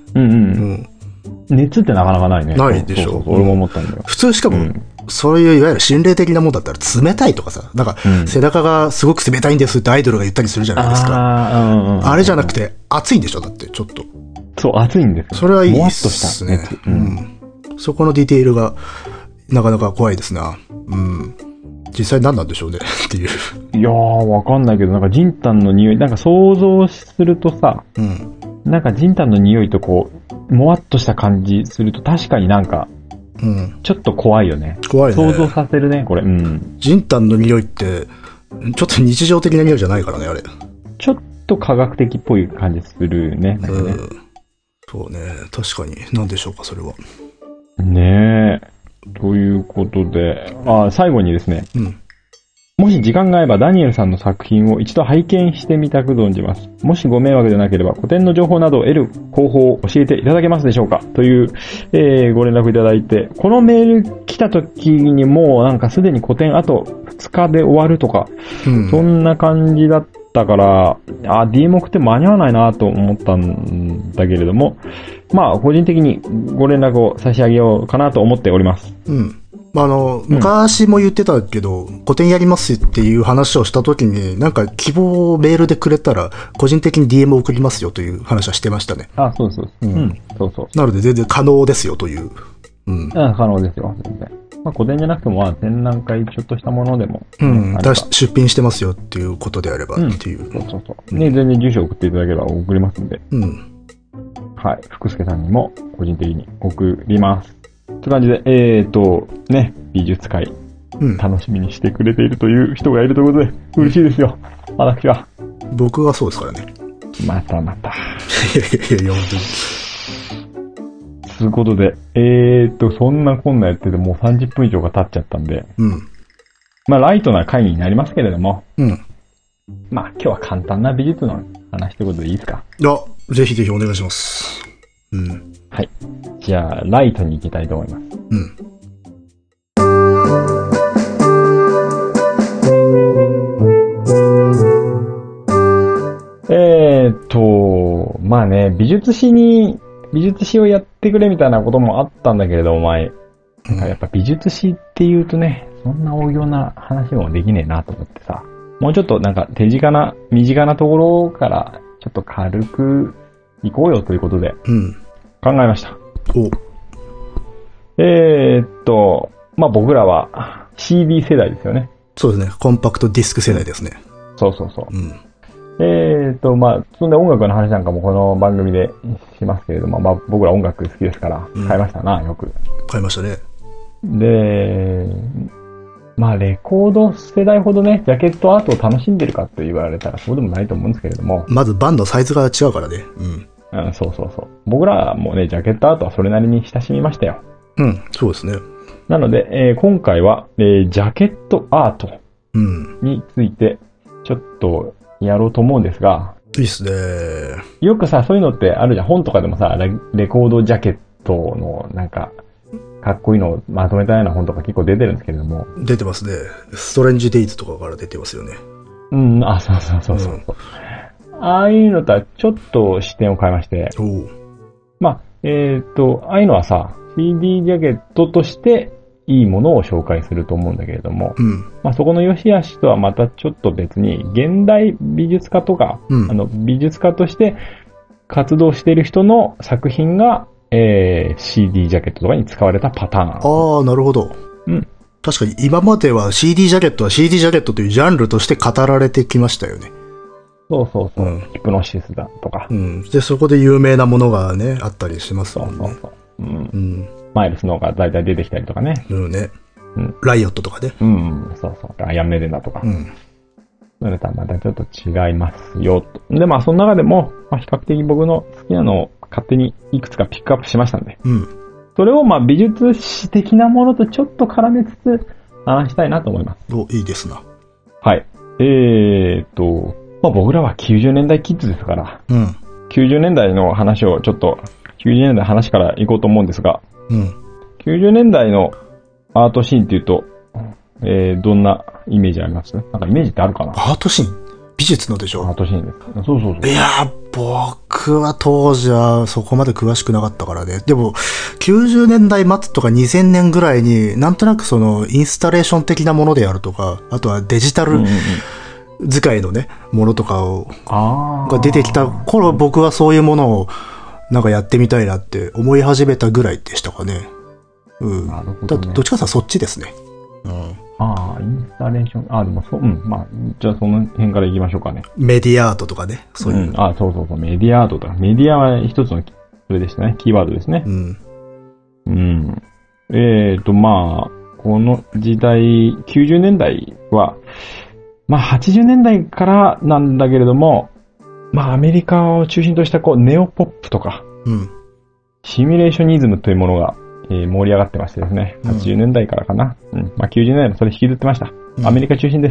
熱ってなかなかないね。
ないでしょ。
俺も思ったんだよ。
普通しかも、そういういわゆる心霊的なもんだったら冷たいとかさ、なんか背中がすごく冷たいんですってアイドルが言ったりするじゃないですか。あれじゃなくて熱いんでしょ、だってちょっと。
そう、熱いんですよ。
それはいいですね。そこのディテールがなかなか怖いですな。実際何なんでしょうねっていう。
いやー、わかんないけど、なんかジンタンの匂い、なんか想像するとさ、なんかジンタンの匂いとこう、もわっとした感じすると確かになんか、ちょっと怖いよね。
怖いね。
想像させるね、これ。
ジンタンの匂いって、ちょっと日常的な匂いじゃないからね、あれ。
ちょっと科学的っぽい感じするね。
そうね。確かに。何でしょうか、それは。
ねえ。ということで、最後にですね。
うん。
もし時間が合えばダニエルさんの作品を一度拝見してみたく存じます。もしご迷惑でなければ古典の情報などを得る方法を教えていただけますでしょうかという、ご連絡いただいて、このメール来た時にもうなんかすでに古典あと2日で終わるとか、そんな感じだったから、DM 送って間に合わないなと思ったんだけれども、まあ個人的にご連絡を差し上げようかなと思っております。
うん。昔も言ってたけど、古典やりますっていう話をした時に、なんか希望をメールでくれたら、個人的に DM を送りますよという話はしてましたね。
そうそう。そうそう。
なので全然可能ですよという。
可能ですよ、全然。古典じゃなくても、展覧会ちょっとしたものでも。
出品してますよっていうことであればっていう。
そう。ね、全然住所送っていただければ送りますんで。はい。福助さんにも個人的に送ります。という感じで、ね、美術界、楽しみにしてくれているという人がいるということで、嬉しいですよ。私は。
僕はそうですからね。
また。
いや、本当に。
ということで、そんなこんなやっててもう30分以上が経っちゃったんで、ライトな回になりますけれども、今日は簡単な美術の話ということでいいですか？
ぜひぜひお願いします。
はい。じゃあ、ライトに行きたいと思います。まあね、美術史をやってくれみたいなこともあったんだけれども、前。やっぱ美術史って言うとね、そんな大行な話もできねえなと思ってさ、もうちょっとなんか身近なところからちょっと軽く行こうよということで、考えました。僕らは CD 世代ですよね。
そうですね。コンパクトディスク世代ですね。
そう。そんで音楽の話なんかもこの番組でしますけれども、僕ら音楽好きですから、買いましたな、よく。
買いましたね。
で、レコード世代ほどね、ジャケットアートを楽しんでるかと言われたらそうでもないと思うんですけれども。
まずバンドサイズが違うからね。
そう。僕らもね、ジャケットアートはそれなりに親しみましたよ。
そうですね。
なので、今回は、ジャケットアートについて、ちょっとやろうと思うんですが。
いいっすね。
よくさ、そういうのってあるじゃん。本とかでもさ、レコードジャケットのなんか、かっこいいのをまとめたような本とか結構出てるんですけれども。
出てますね。ストレンジデイズとかから出てますよね。
そう。ああいうのとはちょっと視点を変えまして。ああいうのはさ、CD ジャケットとしていいものを紹介すると思うんだけれども、そこの良し悪しとはまたちょっと別に、現代美術家とか、美術家として活動している人の作品が、CD ジャケットとかに使われたパターン。
なるほど。確かに今までは CD ジャケットは CD ジャケットというジャンルとして語られてきましたよね。
そう。ヒプノシスだとか。
で、そこで有名なものがね、あったりしますもんね。
マイルスのが大体出てきたりとかね。
ライオットとかね。
そう。アイアンメデンだとか。それとはまたちょっと違いますよと。で、その中でも、比較的僕の好きなのを勝手にいくつかピックアップしましたんで。それを美術史的なものとちょっと絡めつつ話したいなと思います。
いいですな。
はい。僕らは90年代キッズですから、90年代の話をちょっと、90年代の話から行こうと思うんですが、90年代のアートシーンっていうと、どんなイメージあります？なんかイメージってあるかな？
アートシーン？美術のでしょ？
アートシーンです。そう。
いやー、僕は当時はそこまで詳しくなかったからね。でも、90年代末とか2000年ぐらいになんとなくそのインスタレーション的なものであるとか、あとはデジタル使いのね、ものとかが出てきた頃、僕はそういうものをなんかやってみたいなって思い始めたぐらいでしたかね。
なるほどね。
どっちかというとそっちですね。
インスタレーション。でもそう、じゃあその辺から行きましょうかね。
メディアアートとかね。そういう。
そう、メディアアートとか。メディアは一つの、それでしたね。キーワードですね。この時代、90年代は、80年代からなんだけれども、アメリカを中心としたネオポップとか、 シミュレーショニズムというものが、盛り上がってましてですね。80年代からかな。まあ、90年代もそれ引きずってました。アメリカ中心です。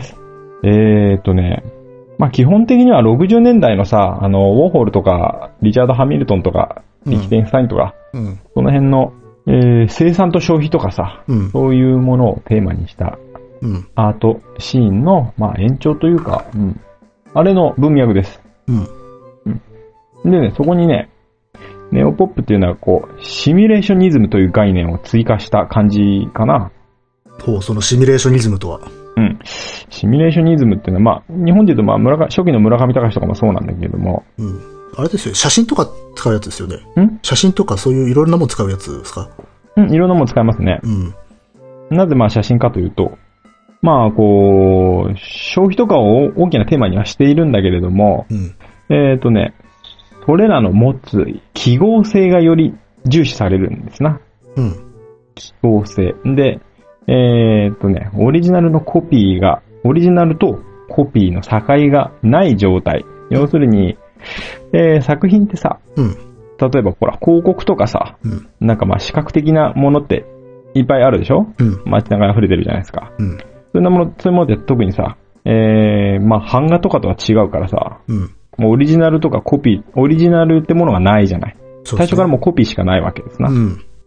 まあ、基本的には60年代のさ、ウォーホルとか、リチャード・ハミルトンとか、リヒテンスタインとか、その辺の、生産と消費とかさ、そういうものをテーマにした、アートシーンの、まあ、延長というか、あれの文脈です。でね、そこにね、ネオポップっていうのはこう、シミュレーショニズムという概念を追加した感じかな。
そのシミュレーショニズムとは。
シミュレーショニズムっていうのは、まあ、日本で言うと、まあ、初期の村上隆とかもそうなんだけれども。
あれですよ、写真とか使うやつですよね。写真とかそういういろんなもの使うやつですか？
いろんなもの使いますね。なぜまあ写真かというと、まあ、こう、消費とかを大きなテーマにはしているんだけれども、それらの持つ記号性がより重視されるんですな。記号性。で、オリジナルとコピーの境がない状態。要するに、作品ってさ、例えばほら、広告とかさ、なんかまあ視覚的なものっていっぱいあるでしょ？街中に溢れてるじゃないですか。そういうものって特にさ、まあ版画とかとは違うからさ、もうオリジナルとかオリジナルってものがないじゃない。最初からもうコピーしかないわけですな。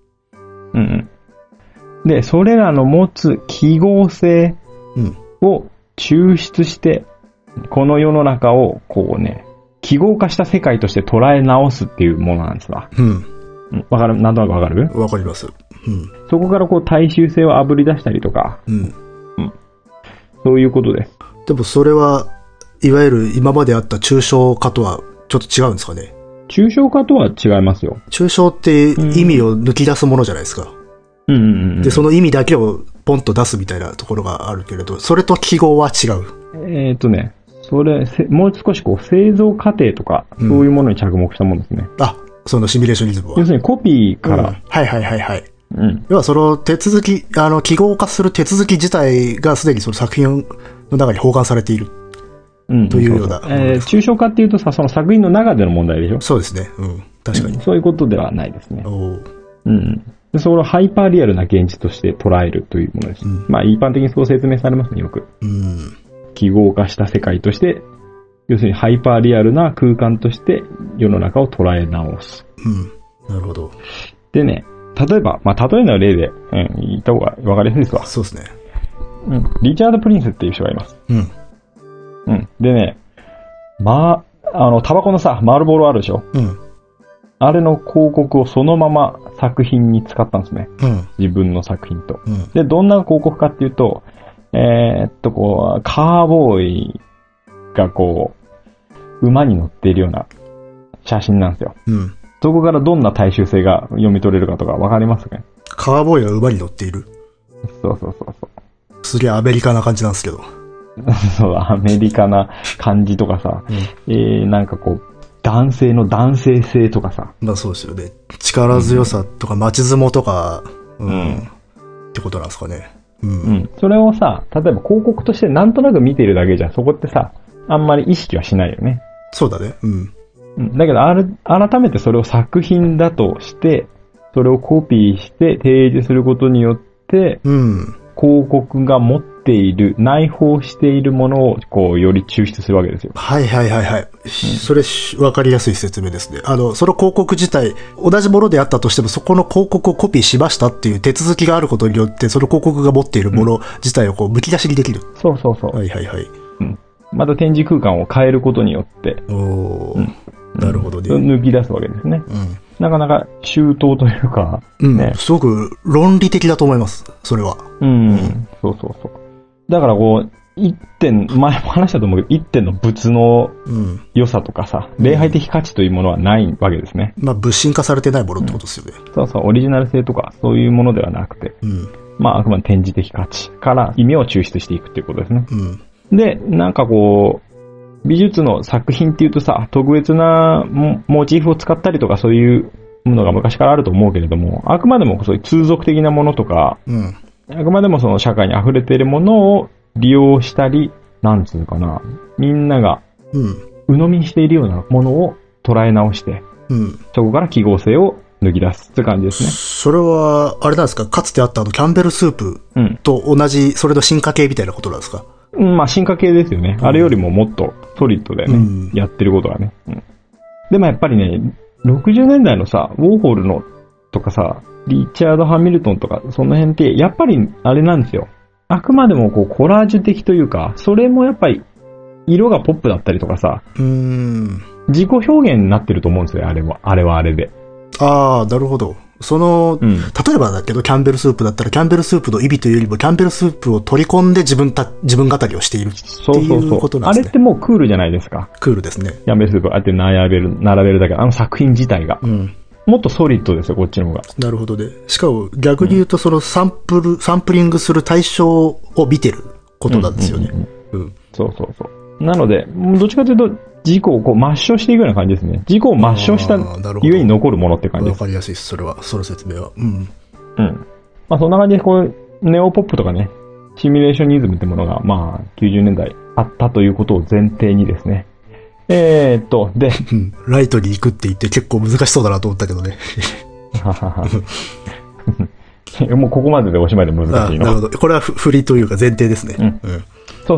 で、それらの持つ記号性を抽出して、この世の中をこうね、記号化した世界として捉え直すっていうものなんですわ。わかる？なんとなくわかる？
わかります。
そこからこう大衆性を炙り出したりとか、そういうことです。
でもそれは、いわゆる今まであった抽象化とはちょっと違うんですかね？
抽象化とは違いますよ。
抽象って意味を抜き出すものじゃないですか。で、その意味だけをポンと出すみたいなところがあるけれど、それと記号は違う。
それ、もう少しこう製造過程とか、そういうものに着目したものですね。
そのシミュレーショニズムは。
要するにコピーから。
要はその手続き、記号化する手続き自体がすでにその作品の中に包含されている。というような。
抽象化っていうとさ、その作品の中での問題でしょ？
そうですね。確かに。
そういうことではないですね。で、それをハイパーリアルな現実として捉えるというものです。まあ一般的にそう説明されますね、よく。記号化した世界として、要するにハイパーリアルな空間として世の中を捉え直す。
なるほど。
でね、例えば、まあ例えの例で、言った方が分かりやすいですわ。
そうですね。
リチャード・プリンスっていう人がいます。でね、まあ、タバコのさ、マールボロあるでしょ？あれの広告をそのまま作品に使ったんですね。自分の作品と。で、どんな広告かっていうと、こう、カーボーイがこう、馬に乗っているような写真なんですよ。そこからどんな大衆性が読み取れるかとかわかりますかね？
カーボーイが馬に乗っている。
そう。
すげえアメリカな感じなんですけど。
そう、アメリカな感じとかさ、なんかこう、男性の男性性とかさ。
まあそうですよね。力強さとか街相撲とか、ってことなんですかね。
それをさ、例えば広告としてなんとなく見てるだけじゃ、そこってさ、あんまり意識はしないよね。
そうだね。
だけど、改めてそれを作品だとして、それをコピーして提示することによって、広告が持っている、内包しているものを、こう、より抽出するわけですよ。
それ、わかりやすい説明ですね。その広告自体、同じものであったとしても、そこの広告をコピーしましたっていう手続きがあることによって、その広告が持っているもの自体をこう、剥き出しにできる。
そう。また展示空間を変えることによって、
なるほどね。
抜き出すわけですね。なかなか周到というか、
すごく論理的だと思います、それは。
そう。だからこう、前も話したと思うけど、一点の物の良さとかさ、礼拝的価値というものはないわけですね。
まあ、物心化されてないものってことですよね。
そう、オリジナル性とか、そういうものではなくて、まあ、あくまで展示的価値から意味を抽出していくっていうことですね。で、なんかこう、美術の作品っていうとさ、特別なモチーフを使ったりとかそういうものが昔からあると思うけれども、あくまでもそういう通俗的なものとか、あくまでもその社会に溢れているものを利用したり、なんつうかな、みんなが鵜呑みにしているようなものを捉え直して、そこから記号性を抜き出すって感じですね。
それは、あれなんですか、かつてあったキャンベルスープと同じ、それの進化系みたいなことなんですか？
まあ進化系ですよね。あれよりももっとソリッドだよね。やってることはね。でもやっぱりね、60年代のさ、ウォーホルのとかさ、リチャード・ハミルトンとか、その辺って、やっぱりあれなんですよ。あくまでもこうコラージュ的というか、それもやっぱり色がポップだったりとかさ、自己表現になってると思うんですよ、あれはあれで。
ああ、なるほど。例えばだけど、キャンベルスープだったら、キャンベルスープの意味というよりも、キャンベルスープを取り込んで自分語りをしているっていうことなんですね。
あれってもうクールじゃないですか。
クールですね。
キャンベルスープああやって並べるだけ、作品自体が。もっとソリッドですよ、こっちの方が。
なるほどね。しかも逆に言うと、そのサンプリングする対象を見てることなんですよね。
そう。なので、どっちかというと、自己をこう抹消していくような感じですね。自己を抹消したゆえに残るものって感じです。
わかりやすいです、その説明は。
まあそんな感じで、こう、ネオポップとかね、シミュレーショニズムってものが、まあ、90年代あったということを前提にですね。で、
ライトに行くって言って結構難しそうだなと思ったけどね。
もうここまででおしまいで難しいの。
なるほど。これは振りというか前提ですね。
そう。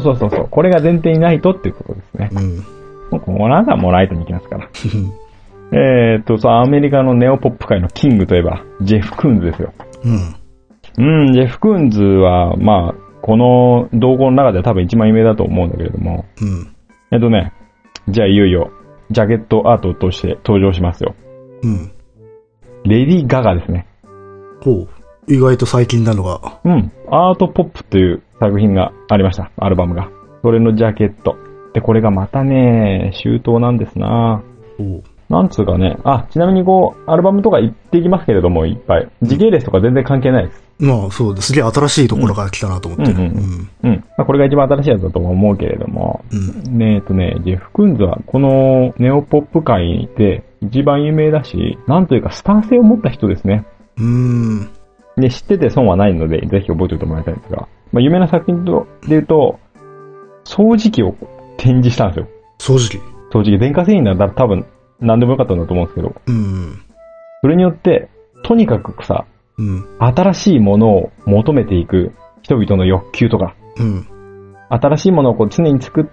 これが前提にないとっていうことですね。こうなんかもうライトに行きますから。アメリカのネオポップ界のキングといえば、ジェフ・クーンズですよ。ジェフ・クーンズは、まあ、この動画の中では多分一番有名だと思うんだけれども、じゃあいよいよ、ジャケットアートとして登場しますよ。レディ・ガガですね。
意外と最近なのが。
アートポップという作品がありました、アルバムが。それのジャケット。で、これがまたね、周到なんですな。なんつうかね、ちなみにこう、アルバムとか言っていきますけれども、いっぱい。時系列とか全然関係ないです。
まあそうです。すげえ新しいところから来たなと思って。
これが一番新しいやつだと思うけれども、ジェフ・クーンズはこのネオポップ界で一番有名だし、なんというかスター性を持った人ですね。で、知ってて損はないので、ぜひ覚えておいてもらいたいんですが、まあ有名な作品で言うと、掃除機を展示したんですよ。掃除機。電化製品だったら多分何でもよかったんだと思うんですけど、それによって、とにかくさ、新しいものを求めていく人々の欲求とか、新しいものをこう常に作って、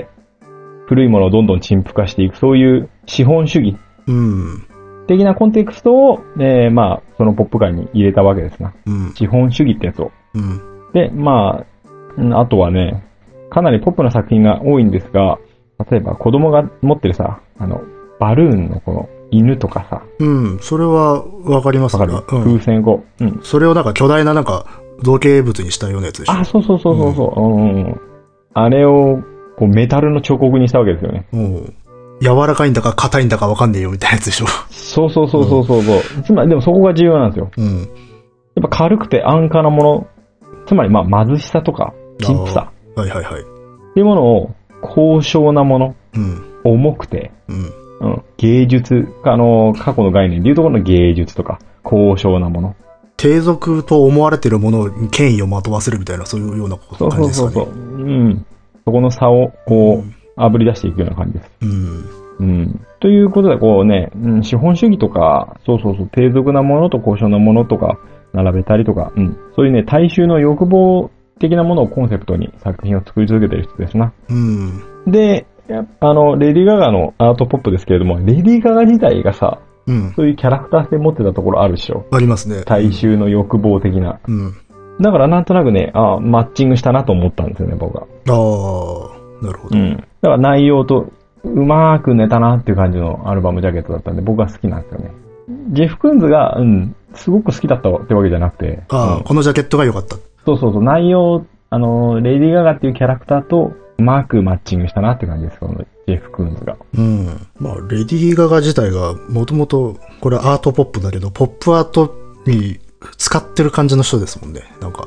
古いものをどんどん陳腐化していく、そういう資本主義的なコンテクストを、まあ、そのポップ界に入れたわけですな。資本主義ってやつを。で、まあ、あとはね、かなりポップな作品が多いんですが、例えば子供が持ってるさ、バルーンのこの犬とかさ。
それはわかりますね。
風船を。
それをなんか巨大ななんか造形物にしたようなやつでしょ。
そう。あれをこうメタルの彫刻にしたわけですよね。
柔らかいんだか硬いんだかわかんねえよみたいなやつでしょ。
そう。つまりでもそこが重要なんですよ。やっぱ軽くて安価なもの、つまりまあ貧しさとか貧富さ。っていうものを高尚なもの、重くて、芸術、過去の概念でいうところの芸術とか、高尚なもの。
低俗と思われているものに権威をまとわせるみたいな、そういうような感じですかね。
そこの差を、こう、あぶり出していくような感じです。ということで、こうね、資本主義とか、低俗なものと高尚なものとか、並べたりとか、そういうね、大衆の欲望的なものをコンセプトに作品を作り続けている人ですな。で、レディー・ガガのアートポップですけれども、レディー・ガガ自体がさ、そういうキャラクター性持ってたところあるでしょ。
ありますね。
大衆の欲望的な。だからなんとなくね、マッチングしたなと思ったんですよね、僕は。
なるほど。
だから内容とうまーく寝たなっていう感じのアルバムジャケットだったんで、僕は好きなんですよね。ジェフ・クーンズが、すごく好きだったってわけじゃなくて。
このジャケットが良かった。
内容、レディー・ガガっていうキャラクターと、うまくマッチングしたなって感じです、このジェフ・クーンズが。
まあ、レディー・ガガ自体が、もともと、これアートポップだけど、ポップアートに使ってる感じの人ですもんね、なんか。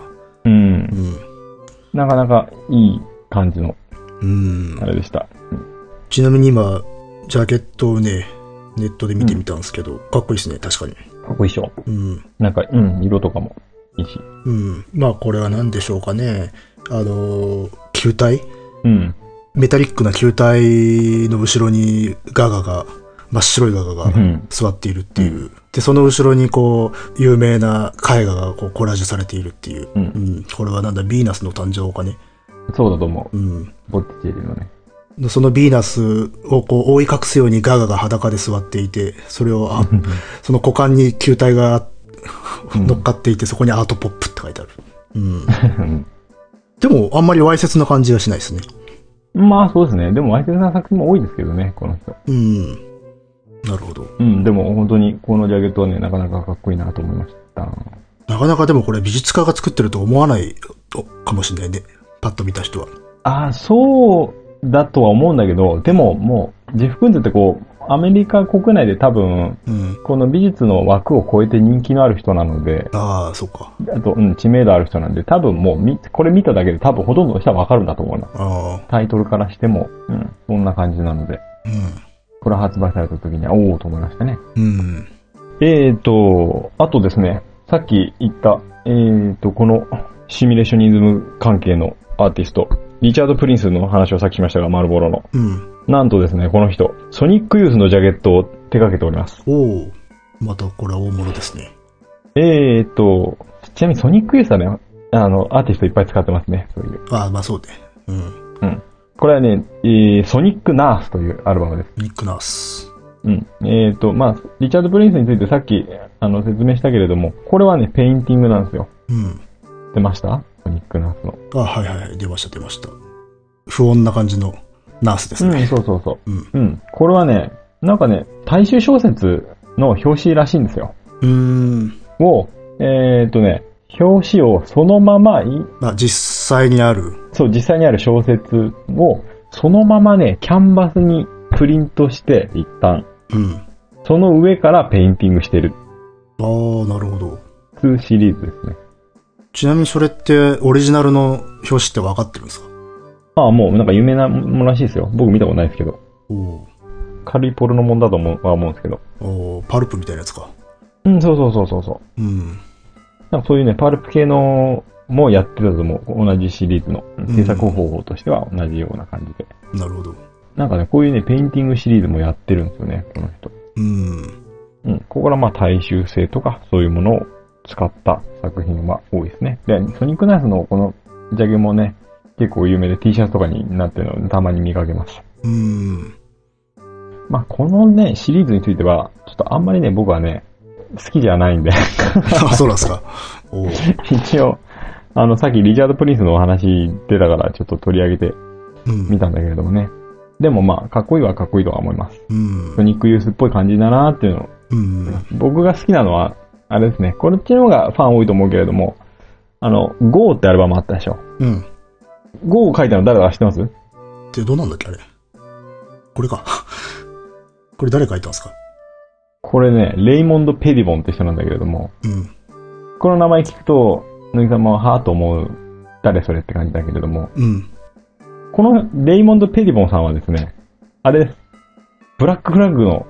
なかなかいい感じの、あれでした。
ちなみに今、ジャケットをね、ネットで見てみたんですけど、かっこいいですね、確かに。
かっこいいっしょ。なんか、色とかもいいし。
まあ、これは何でしょうかね。球体メタリックな球体の後ろに真っ白いガガが座っているっていうで、その後ろにこう、有名な絵画がこうコラージュされているっていう。
うん。
これはなんだ、ヴィーナスの誕生かね。
そうだと思う。ボッティチェリのね。
そのヴィーナスをこう覆い隠すようにガガが裸で座っていて、それを、その股間に球体が乗っかっていて、そこにアートポップって書いてある。でも、あんまりわいせつな感じはしないですね。
まあそうですね。でもわいせつな作品も多いですけどね、この人。
なるほど。
でも本当にこのジャケットはね、なかなかかっこいいなと思いました。
なかなかでもこれ美術家が作ってると思わないかもしれないね。パッと見た人は。
ああ、そうだとは思うんだけど、でももう、ジェフ・クンズってこう、アメリカ国内で多分、この美術の枠を超えて人気のある人なので、
ああ、そうか。
あと、知名度ある人なんで、多分もうこれ見ただけで多分ほとんどの人はわかるんだと思います。タイトルからしても、そんな感じなので、これ発売された時には、おーと思いましたね。あとですね、さっき言った、このシミュレーショニズム関係のアーティスト、リチャード・プリンスの話をさっきしましたが、マルボロの。なんとですね、この人、ソニックユースのジャケットを手掛けております。
またこれは大物ですね。
ちなみにソニックユースはね、アーティストいっぱい使ってますね、そういう。
まあそうね。
これはね、ソニック・ナースというアルバムです。
ソニック・ナース。
まあ、リチャード・プリンスについてさっき、説明したけれども、これはね、ペインティングなんですよ。出ましたソニック・ナースの。
はい。出ました。不穏な感じのナースですね。
そう。これはね、なんかね、大衆小説の表紙らしいんですよ。表紙をそのまま
実際にある。
そう、実際にある小説を、そのままね、キャンバスにプリントして、一旦。その上からペインティングしてる。
なるほど。
2シリーズですね。
ちなみにそれってオリジナルの表紙って分かってるんですか？
もうなんか有名なものらしいですよ。僕見たことないですけど。軽いポルノもんだと思うんですけど。
パルプみたいなやつか。
そう。なんかそういうね、パルプ系のもやってたと思う。同じシリーズの制作方法としては同じような感じで。
なるほど。
なんかね、こういうね、ペインティングシリーズもやってるんですよね、この人。ここからまあ大衆性とかそういうものを使った作品は多いですね。で、ソニックナイスのこのジャケもね、結構有名で T シャツとかになってるのでたまに見かけます。まあこのね、シリーズについては、ちょっとあんまりね、僕はね、好きじゃないんで。
そうなんですか。
一応、さっきリチャード・プリンスのお話出たからちょっと取り上げてみたんだけれどもね。でもまあ、かっこいいはかっこいいとは思います。ソニックユースっぽい感じだなーっていうのを、僕が好きなのは、あれですね、こっちの方がファン多いと思うけれども、GO ってアルバムあったでしょ。GO を書いたの誰だか知ってます？
どうなんだっけあれ。これか。これ誰書いたんですか？
これね、レイモンド・ペディボンって人なんだけれども、この名前聞くと、ぬぎさんもはぁと思う、誰それって感じだけれども、このレイモンド・ペディボンさんはですね、あれです。ブラックフラッグの、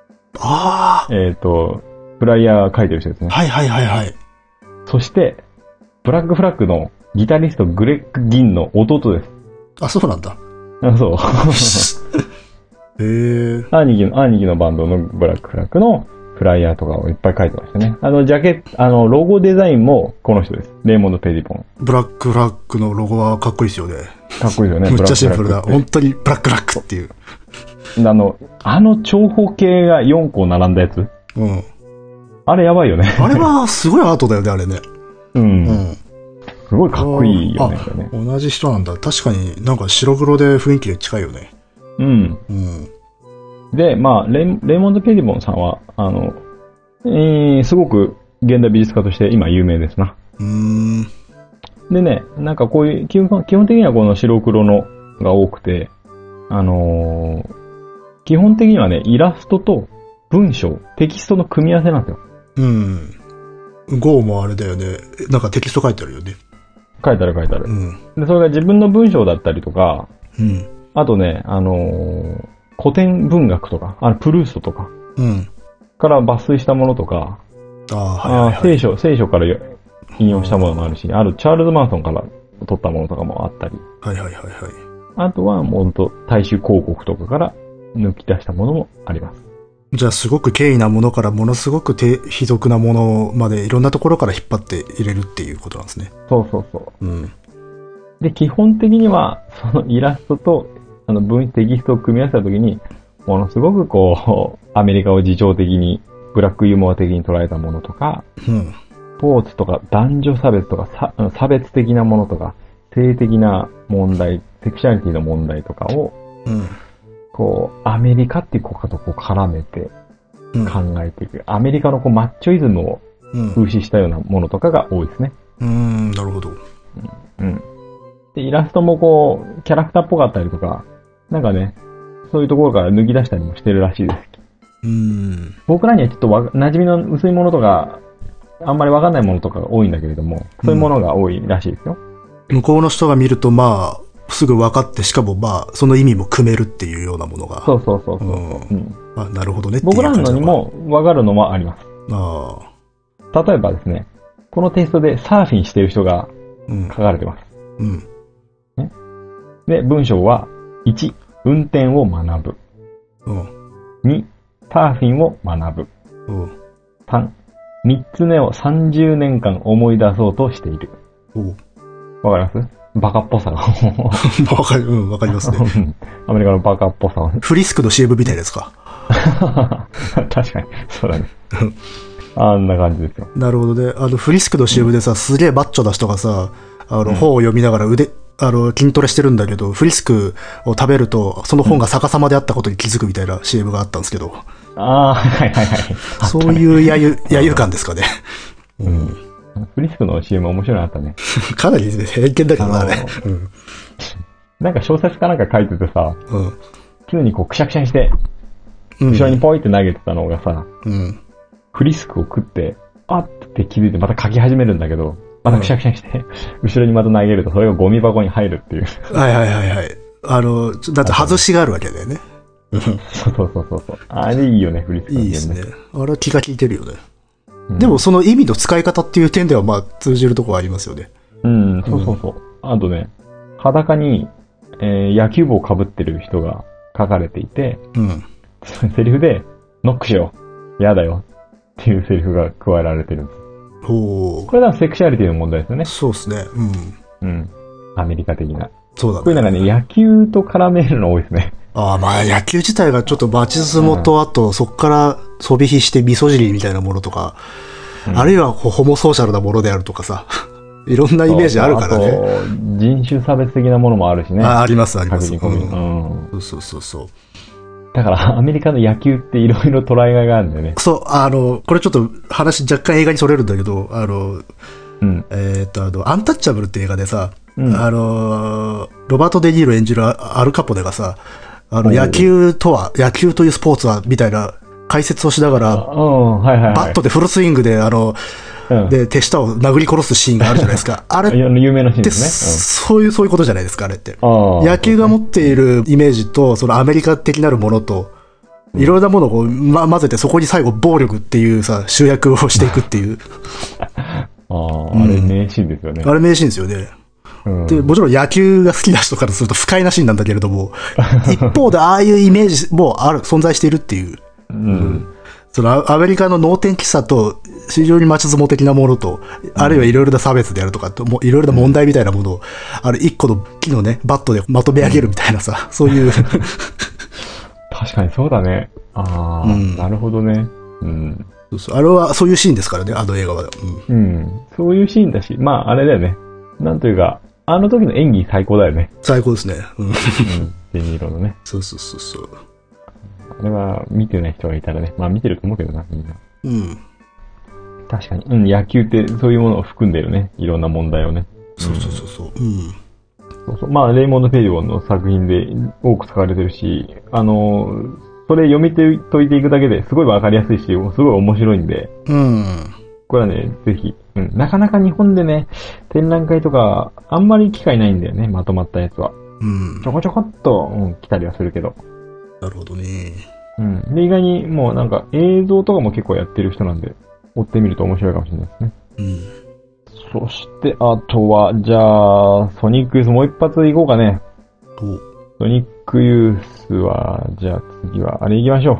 フライヤー書いてる人ですね。
はい。
そして、ブラックフラッグのギタリストグレッグ・ギンの弟です。
そうなんだ。
そう。兄貴のバンドのブラックフラッグのフライヤーとかをいっぱい書いてましたね。ジャケット、ロゴデザインもこの人です。レイモンド・ペディボン。
ブラックフラッグのロゴはかっこいいですよね。
かっこいいですよね。
めっちゃシンプルだ。本当にブラックフラッグっていう。
長方形が4個並んだやつ。あれやばいよね。
あれはすごいアートだよね、あれね。
すごいかっこいいよね。
同じ人なんだ。確かになんか白黒で雰囲気が近いよね。
で、まあ、レイモンド・ペディボンさんは、すごく現代美術家として今有名ですな。でね、なんかこういう、基本的にはこの白黒のが多くて、基本的にはね、イラストと文章、テキストの組み合わせなんですよ。
GO もあれだよね。なんかテキスト書いてあるよね。
書いてある。で、それが自分の文章だったりとか、あとね、古典文学とか、プルーストとか、から抜粋したものとか、聖書から引用したものもあるし、チャールズ・マンソンから撮ったものとかもあったり。あとは、もうほんと、大衆広告とかから抜き出したものもあります。
じゃあすごく軽易なものからものすごく卑俗なものまでいろんなところから引っ張って入れるっていうことなんですね。
そうそうそう。
うん。
で、基本的には、そのイラストと、テキストを組み合わせたときに、ものすごくこう、アメリカを自重的に、ブラックユーモア的に捉えたものとか、
うん。
スポーツとか男女差別とか差別的なものとか、性的な問題、セクシャリティの問題とかを、
うん。
こう、アメリカっていう国家とこう絡めて考えていく。
うん、
アメリカのこうマッチョイズムを風刺したようなものとかが多いですね。
なるほど。
うん。で、イラストもこう、キャラクターっぽかったりとか、なんかね、そういうところから抜き出したりもしてるらしいです。僕らにはちょっと馴染みの薄いものとか、あんまりわかんないものとかが多いんだけれども、そういうものが多いらしいですよ。
向こうの人が見ると、まあ、すぐ分かって、しかもまあ、その意味も組めるっていうようなものが。
そうそうそう。
あ、なるほどねっていう
僕らのにも分かるのはあります。例えばですね、このテストでサーフィンしてる人が書かれてます。ね、で、文章は、1、運転を学ぶ。2、サーフィンを学ぶ。3、3つ目を30年間思い出そうとしている。わかります？バカっぽさが。
わかりますね。
アメリカのバカっぽさ。
フリスクの CM みたいなやつか。
確かに、そうだね。あんな感じですよ。
なるほどね。フリスクの CM でさ、すげえマッチョな人がさ、本を読みながら筋トレしてるんだけど、フリスクを食べると、その本が逆さまであったことに気づくみたいな CM があったんですけど。
はいはいはい。
そういう揶揄感ですかね。
フリスクの CM 面白いなったね。
かなり偏見だけどな、あれ。
なんか小説かなんか書いててさ、常にこうくしゃくしゃにして、後ろにポイって投げてたのがさ、フリスクを食って、あって気づいてまた書き始めるんだけど、またくしゃくしゃにして、後ろにまた投げるとそれがゴミ箱に入るっていう。
はい。だって外しがあるわけだよね。
そう。あれいいよね、フリスクの CM ね。
いいですね。あれは気が利いてるよね。でもその意味の使い方っていう点ではまあ通じるところありますよね。
そう。あとね、裸に、野球帽を被ってる人が書かれていて、セリフで、ノックしよう。嫌だよ。っていうセリフが加えられてるんです。これはセクシャリティの問題ですよね。
そうですね。
アメリカ的な。
そうだね。
こういうのがね、野球と絡めるの多いですね。
まあ野球自体がちょっとバチズモと、あとそこから飛び火してミソジリみたいなものとか、あるいはホモソーシャルなものであるとかさ、いろんなイメージあるからね。あと
人種差別的なものもあるしね。
あります。そう。
だからアメリカの野球っていろいろ捉えがいがあるんだよね。
そう、これちょっと話若干映画にそれるんだけど、アンタッチャブルって映画でさ、ロバート・デ・ニーロ演じるアルカポネがさ、野球というスポーツは、みたいな解説をしながら、バットでフルスイングで、で、手下を殴り殺すシーンがあるじゃないですか。あれ
有名なシーンです
ね。そういうことじゃないですか、あれって。野球が持っているイメージと、そのアメリカ的なるものと、いろんなものをこう、混ぜて、そこに最後暴力っていうさ、集約をしていくっていう。
あれ名シーンですよね。
あれ名シーンですよね。で、もちろん野球が好きな人からすると不快なシーンなんだけれども、一方でああいうイメージも存在しているっていう。そのアメリカの能天気さと、非常に町相撲的なものと、あるいはいろいろな差別であるとか、いろいろな問題みたいなものを、一個の木のね、バットでまとめ上げるみたいなさ、そういう。
確かにそうだね。なるほどね。
あれはそういうシーンですからね、あの映画は。
そういうシーンだし、まああれだよね。なんというか、あの時の演技最高だよね。
最高ですね。
デニーロのね。
そう。
あれは見てない人がいたらね、まあ見てると思うけどな、みんな。確かに。野球ってそういうものを含んでるね。いろんな問題をね。
そう。
まあ、レイモンド・ペリオンの作品で多く使われてるし、それ読み解いていくだけですごいわかりやすいし、すごい面白いんで。これはね、ぜひ。なかなか日本でね、展覧会とか、あんまり機会ないんだよね、まとまったやつは。ちょこちょこっと、来たりはするけど。
なるほどね。
で、意外にもうなんか映像とかも結構やってる人なんで、追ってみると面白いかもしれないですね。そして、あとは、じゃあ、ソニックユースもう一発いこうかね。ソニックユースは、じゃあ次は、あれ行きましょ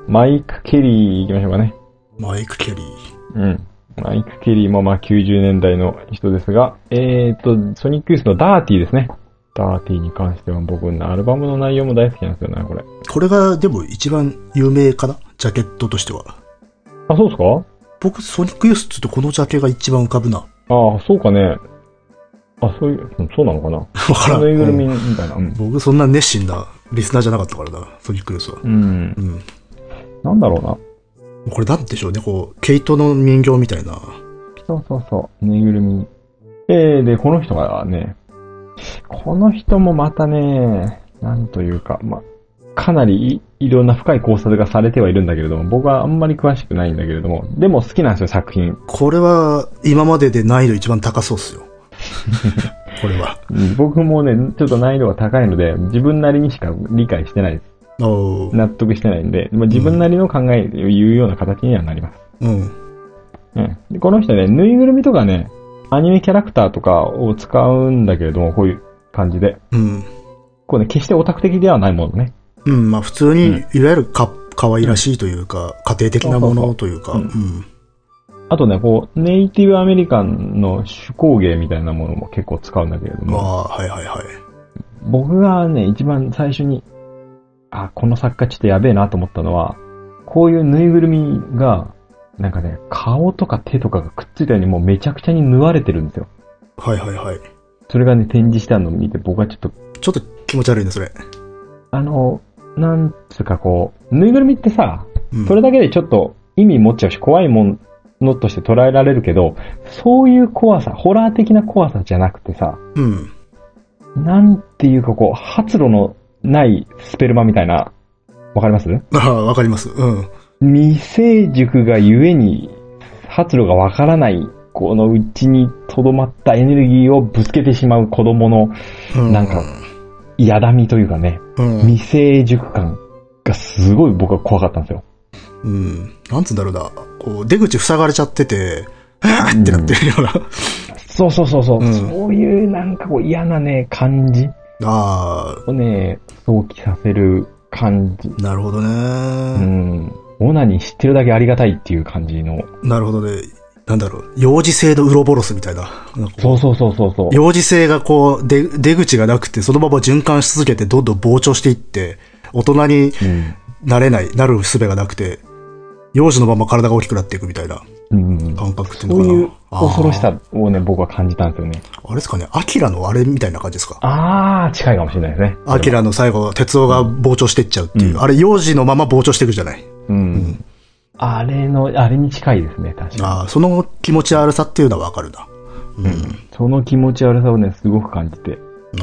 マイク・ケリー行きましょうかね。
マイク・ケリー。
うん。マイク・ケリーもまあ90年代の人ですが、ソニックユースのダーティーですね。ダーティーに関しては僕のアルバムの内容も大好きなんですよね、これ。
これがでも一番有名かな？ジャケットとしては。
あ、そうですか？
僕、ソニックユースって言うとこのジャケが一番浮かぶな。
ああ、そうかね。あ、そうなのかな。
わからん。
ぬいぐるみみたいな。
僕そんな熱心なリスナーじゃなかったからな、ソニックユースは。
なんだろうな。
これなんでしょうね、こう、毛糸の人形みたいな。
そう。ぬいぐるみ。で、この人がね、この人もまたね、なんというか、かなりいろんな深い考察がされてはいるんだけれども、僕はあんまり詳しくないんだけれども、でも好きなんですよ、作品。
これは、今までで難易度一番高そうっすよ。これは。
僕もね、ちょっと難易度が高いので、自分なりにしか理解してないです。納得してないんで、自分なりの考えを言うような形にはなります。でこの人ね、ぬいぐるみとかね、アニメキャラクターとかを使うんだけれども、こういう感じで。こうね、決してオタク的ではないものね。
普通に、いわゆる可愛らしいというか、家庭的なものというか。
あとね、こう、ネイティブアメリカンの手工芸みたいなものも結構使うんだけれども。僕がね、一番最初に、この作家ちょっとやべえなと思ったのは、こういうぬいぐるみが、なんかね、顔とか手とかがくっついたようにもうめちゃくちゃに縫われてるんですよ。それがね、展示してあるのを見て僕はちょっと
気持ち悪いね、それ。
なんつうかこう、ぬいぐるみってさ、それだけでちょっと意味持っちゃうし怖いものとして捉えられるけど、そういう怖さ、ホラー的な怖さじゃなくてさ、なんていうかこう、発露のないスペルマみたいな、わかります？
わかります。
未成熟がゆえに発露がわからない、このうちに留まったエネルギーをぶつけてしまう子供の、なんか、やだみというかね、未成熟感がすごい僕は怖かったんですよ。
なんつうんだろうな、こう、出口塞がれちゃってて、ってなってるような。
そう。そういうなんかこう嫌なね、感じをね、想起させる感じ。
なるほどね。
オナに知ってるだけありがたいっていう感じの。
なるほどね。なんだろう、幼児性のウロボロスみたいな。
そう。
幼児性がこう、出口がなくて、そのまま循環し続けてどんどん膨張していって、大人になれない、なる術がなくて、幼児のまま体が大きくなっていくみたいな感覚っていうのかな。
そういう恐ろしさをね、僕は感じたんですよね。
あれですかね、アキラのあれみたいな感じですか？
近いかもしれないですね。
アキラの最後、鉄夫が膨張していっちゃうっていう。あれ、幼児のまま膨張していくじゃない。
あれに近いですね、確かに。
その気持ち悪さっていうのはわかるな。
その気持ち悪さをね、すごく感じて。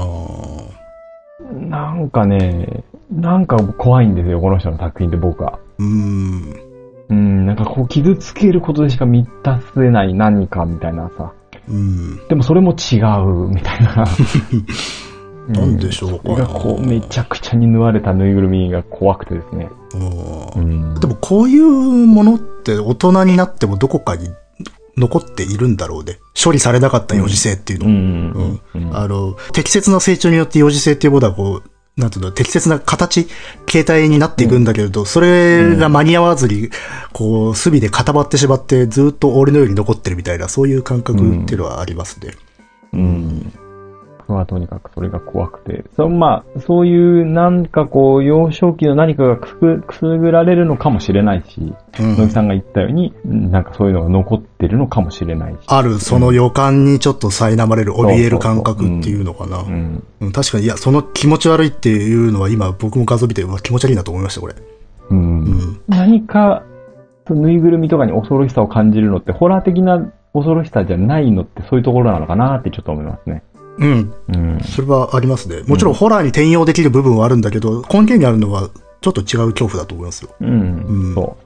なんかね、なんか怖いんですよ、この人の作品って僕は。なんかこう傷つけることでしか満たせない何かみたいなさ。でもそれも違うみたいな。
なんでしょうか。
それがこうめちゃくちゃに縫われたぬいぐるみが怖くてですね。
でもこういうものって大人になってもどこかに残っているんだろうね。処理されなかった幼児性っていうの。適切な成長によって幼児性っていうものはこう、なんていうの、適切な形、形態になっていくんだけれど、それが間に合わずに、こう、隅で固まってしまって、ずっと俺のように残ってるみたいな、そういう感覚っていうのはありますね。
はとにかくそれが怖くて。そういうなんかこう、幼少期の何かがくすぐられるのかもしれないし、野木さんが言ったように、なんかそういうのが残ってるのかもしれないし。
その予感にちょっと苛まれる、怯える感覚っていうのかな。確かに、いや、その気持ち悪いっていうのは今僕も画像見て、気持ち悪いなと思いました、これ。
何か、ぬいぐるみとかに恐ろしさを感じるのって、ホラー的な恐ろしさじゃないのってそういうところなのかなってちょっと思いますね。
それはありますね。もちろんホラーに転用できる部分はあるんだけど、根源にあるのはちょっと違う恐怖だと思いますよ。そう。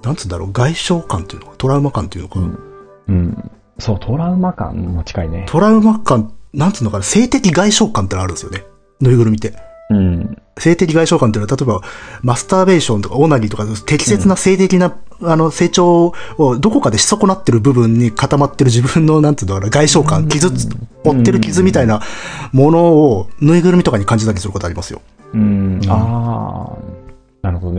なんつうんだろう、外傷感っていうのか、トラウマ感っていうのか。
そう、トラウマ感も近いね。
トラウマ感、なんつうのかな、性的外傷感ってのあるんですよね。ぬいぐるみって。性的外傷感っていうのは、例えば、マスターベーションとかオナニーとか、適切な性的な、成長をどこかでし損なってる部分に固まってる自分の、なんていうのかな、外傷感、負ってる傷みたいなものを、ぬいぐるみとかに感じたりすることありますよ。
なるほどね。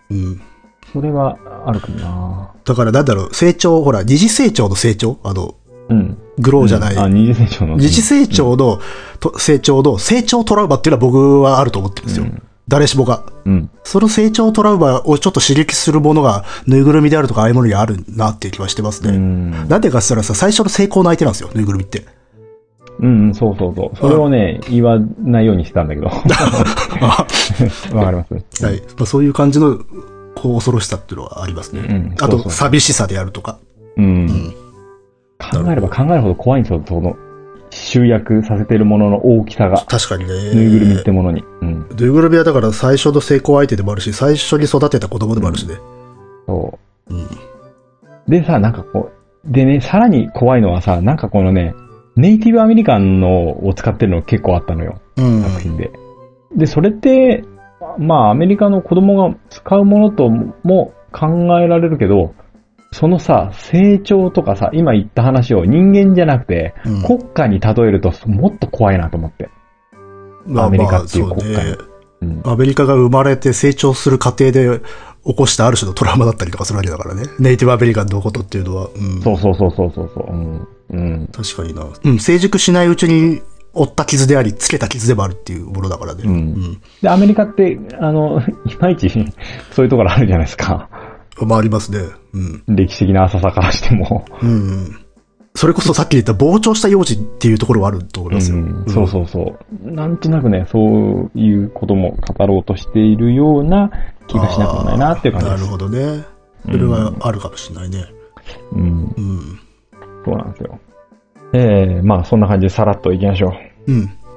うん。
それはあるかもな。
だからなんだろう、成長、ほら、二次成長の成長
うん。
グローじゃない。
二次成長の。
二次成長の、成長トラウマっていうのは僕はあると思ってるんですよ。誰しもが。その成長トラウマをちょっと刺激するものが、ぬいぐるみであるとか、ああいうものにあるなっていう気はしてますね。なんでかって言ったらさ、最初の成功の相手なんですよ、ぬいぐるみって。
そうそうそう。それをね、言わないようにしたんだけど。わかります。
はい。そういう感じの、こう、恐ろしさっていうのはありますね。あと、寂しさであるとか。
考えれば考えるほど怖いんですよ、その、集約させているものの大きさが。
確かにね。
ぬいぐるみってものに。
ぬいぐるみはだから最初の成功相手でもあるし、最初に育てた子供でもあるしね。
そう。でさ、なんかこう、でね、さらに怖いのはさ、なんかこのね、ネイティブアメリカンのを使ってるの結構あったのよ。作品で。で、それって、まあアメリカの子供が使うものとも考えられるけど、そのさ、成長とかさ、今言った話を人間じゃなくて、国家に例えるともっと怖いなと思って。アメリカっていう国家に。
アメリカが生まれて成長する過程で起こしたある種のトラウマだったりとかするわけだからね。ネイティブアメリカンのことっていうのは。
そう。
確かにな。成熟しないうちに負った傷であり、つけた傷でもあるっていうものだからね。
で、アメリカって、いまいち、そういうところあるじゃないですか。
まあありますね。
歴史的な浅さからしても。
それこそさっき言った膨張した幼児っていうところはあると思いますよ。
そう。なんとなくね、そういうことも語ろうとしているような気がしなくもないなっていう感じです。
なるほどね。それはあるかもしれないね。
そうなんですよ。まあそんな感じでさらっといきましょう。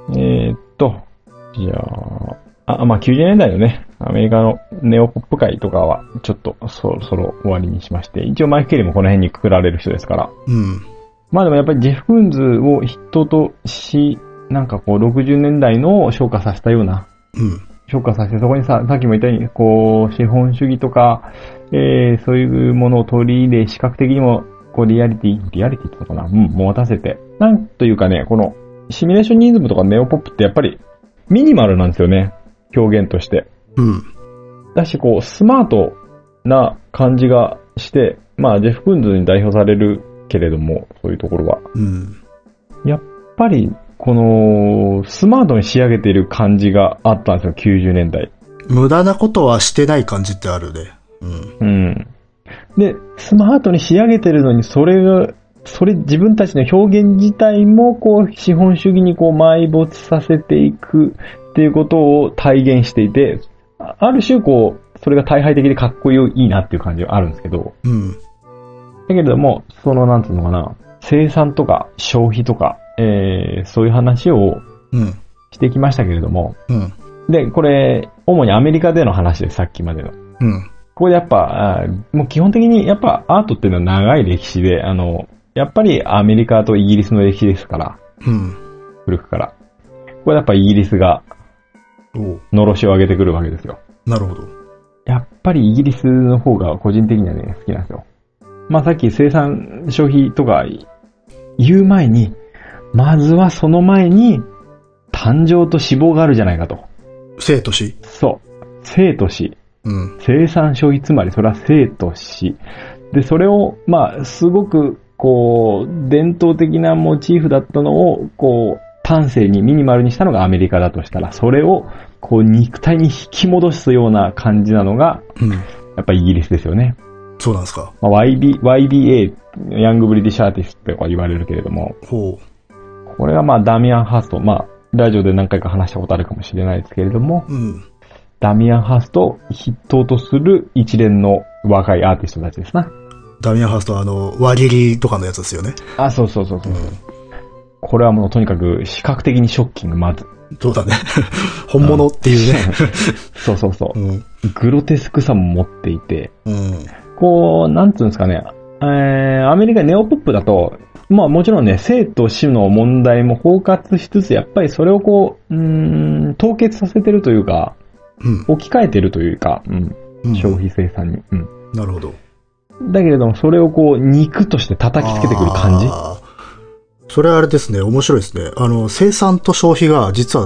じゃあ、まあ90年代のね、アメリカのネオポップ界とかは、ちょっとそろそろ終わりにしまして、一応マイク・ケリーもこの辺にくくられる人ですから。まあでもやっぱりジェフ・クーンズを筆頭とし、なんかこう60年代の昇華させたような、昇華させて、そこにさっきも言ったように、こう、資本主義とか、そういうものを取り入れ、視覚的にも、こう、リアリティって言ったのかな持たせて。なんというかね、この、シミュレーショニズムとかネオポップってやっぱり、ミニマルなんですよね。表現として。だし、こう、スマートな感じがして、まあ、ジェフ・クーンズに代表されるけれども、そういうところは。やっぱり、この、スマートに仕上げている感じがあったんですよ、90年代。
無駄なことはしてない感じってあるね。
で、スマートに仕上げてるのに、それ自分たちの表現自体も、こう、資本主義にこう、埋没させていくっていうことを体現していて、ある種こう、それが大敗的でかっこいいなっていう感じはあるんですけど、だけれども、その、なんていうのかな、生産とか消費とか、そういう話をしてきましたけれども、で、これ、主にアメリカでの話です、さっきまでの。ここでやっぱ、もう基本的にやっぱアートっていうのは長い歴史で、やっぱりアメリカとイギリスの歴史ですから、古くから。これやっぱイギリスが、のろしを上げてくるわけですよ。
なるほど。
やっぱりイギリスの方が個人的にはね、好きなんですよ。まあさっき生産消費とか言う前に、まずはその前に、誕生と死亡があるじゃないかと。
生と死？
そう。生と死。生産消費、つまりそれは生と死。で、それを、まあ、すごく、こう、伝統的なモチーフだったのを、こう、端正にミニマルにしたのがアメリカだとしたら、それを、こう、肉体に引き戻すような感じなのが、やっぱりイギリスですよね。
そうなんですか。
まあ、YBA、ヤングブリティッシュアーティストとか言われるけれども、これがまあ、ダミアン・ハースト、まあ、ラジオで何回か話したことあるかもしれないですけれども、ダミアン・ハーストを筆頭とする一連の若いアーティストたちですな。
ダミアン・ハーストは輪切りとかのやつですよね。
そう。これはもうとにかく視覚的にショッキング、まず。
そうだね。本物っていうね。
そう。グロテスクさも持っていて、こう、なんつうんですかね、アメリカネオポップだと、まあもちろんね、生と死の問題も包括しつつ、やっぱりそれをこう、凍結させてるというか、置き換えてるというか、消費生産に。
なるほど。
だけれども、それをこう、肉として叩きつけてくる感じ。
それはあれですね、面白いですね。生産と消費が実は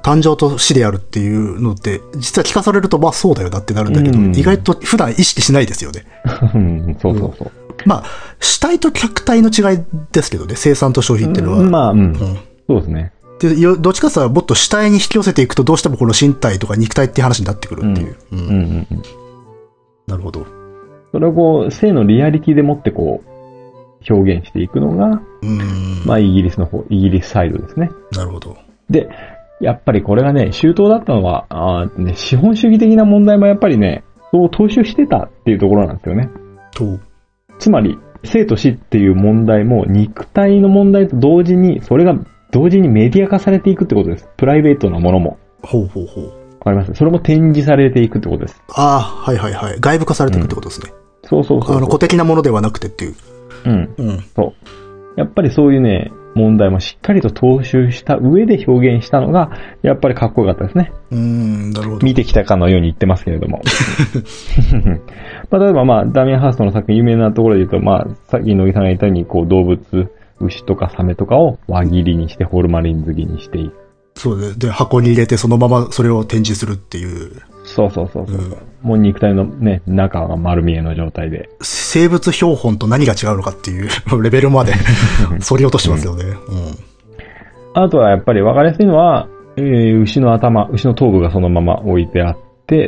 誕生と死であるっていうのって、実は聞かされると、まあそうだよなってなるんだけど、意外と普段意識しないですよね。
そうそうそう。
まあ、主体と客体の違いですけどね、生産と消費っていうのは。
まあ、そうですね。
で、どっちかさ、もっと主体に引き寄せていくと、どうしてもこの身体とか肉体っていう話になってくるっていう。なるほど。
それをこう、性のリアリティでもってこう、表現していくのが、まあイギリスサイドですね。
なるほど。
で、やっぱりこれがね、周到だったのは、資本主義的な問題もやっぱりね、そう踏襲してたっていうところなんですよね。つまり、生と死っていう問題も肉体の問題と同時に、それが同時にメディア化されていくってことです。プライベートなものも。わかります？それも展示されていくってことです。
はいはいはい。外部化されていくってことですね。
そうそう。
個的なものではなくてっていう。
そう。やっぱりそういうね、問題もしっかりと踏襲した上で表現したのが、やっぱりかっこよかったですね。
なるほど。
見てきたかのように言ってますけれども。まあ、例えばダミアン・ハーストの作品有名なところで言うと、さっき野木さんが言ったように、こう動物、牛とかサメとかを輪切りにしてホルマリン漬けにしていく。
そうで、箱に入れてそのままそれを展示するっていう。
そう。もう肉体のね、中が丸見えの状態で。
生物標本と何が違うのかっていうレベルまで反り落としてますよね。
あとはやっぱり分かりやすいのは、牛の頭部がそのまま置いてあって、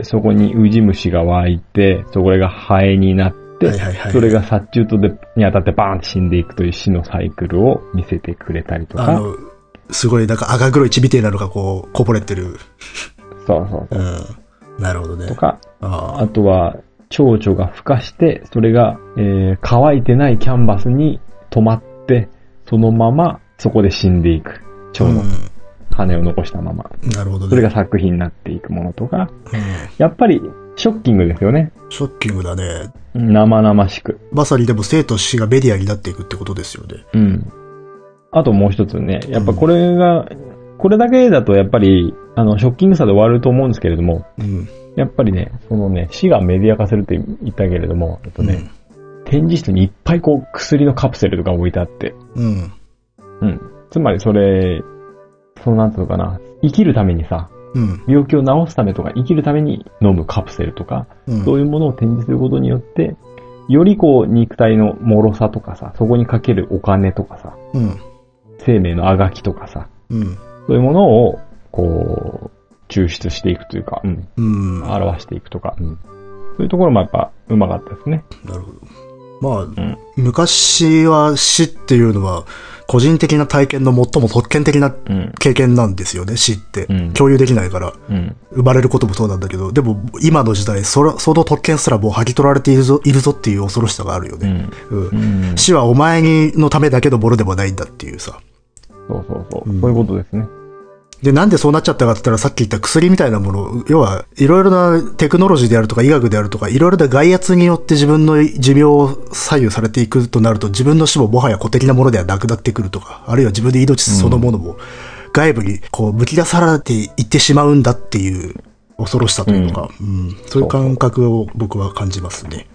そこにウジ虫が湧いて、それがハエになって、それが殺虫とに当たってバーンって死んでいくという死のサイクルを見せてくれたりとか。
すごいなんか赤黒い血みたいなのがこうこぼれてる。
そう。
なるほどね。
とか、あとは、蝶々が孵化して、それが、乾いてないキャンバスに止まって、そのままそこで死んでいく。蝶の羽を残したまま。
なるほどね。
それが作品になっていくものとか、やっぱりショッキングですよね。
ショッキングだね。
生々しく。
まさにでも生と死がメディアになっていくってことですよね。
あともう一つね、やっぱこれだけだとやっぱり、ショッキングさで終わると思うんですけれども、やっぱりね、そのね、死がメディア化するって言ったけれども、展示室にいっぱいこう薬のカプセルとか置いてあって、つまりなんつうのかな、生きるためにさ、病気を治すためとか生きるために飲むカプセルとか、そういうものを展示することによって、よりこう肉体の脆さとかさ、そこにかけるお金とかさ、生命のあがきとかさ、そういうものを、こう、抽出していくというか、表していくとか、そういうところもやっぱうまかったですね。
なるほど。昔は死っていうのは、個人的な体験の最も特権的な経験なんですよね、死って。共有できないから。生まれることもそうなんだけど、でも今の時代、その特権すらもう剥ぎ取られているぞっていう恐ろしさがあるよね。死はお前のためだけのものでもないんだっていうさ。
そう。そういうことですね。
で、なんでそうなっちゃったかって言ったら、さっき言った薬みたいなもの、要は、いろいろなテクノロジーであるとか医学であるとか、いろいろな外圧によって自分の寿命を左右されていくとなると、自分の死ももはや個的なものではなくなってくるとか、あるいは自分で命そのものも外部にこう、むき出されていってしまうんだっていう恐ろしさというのか、そういう感覚を僕は感じますね。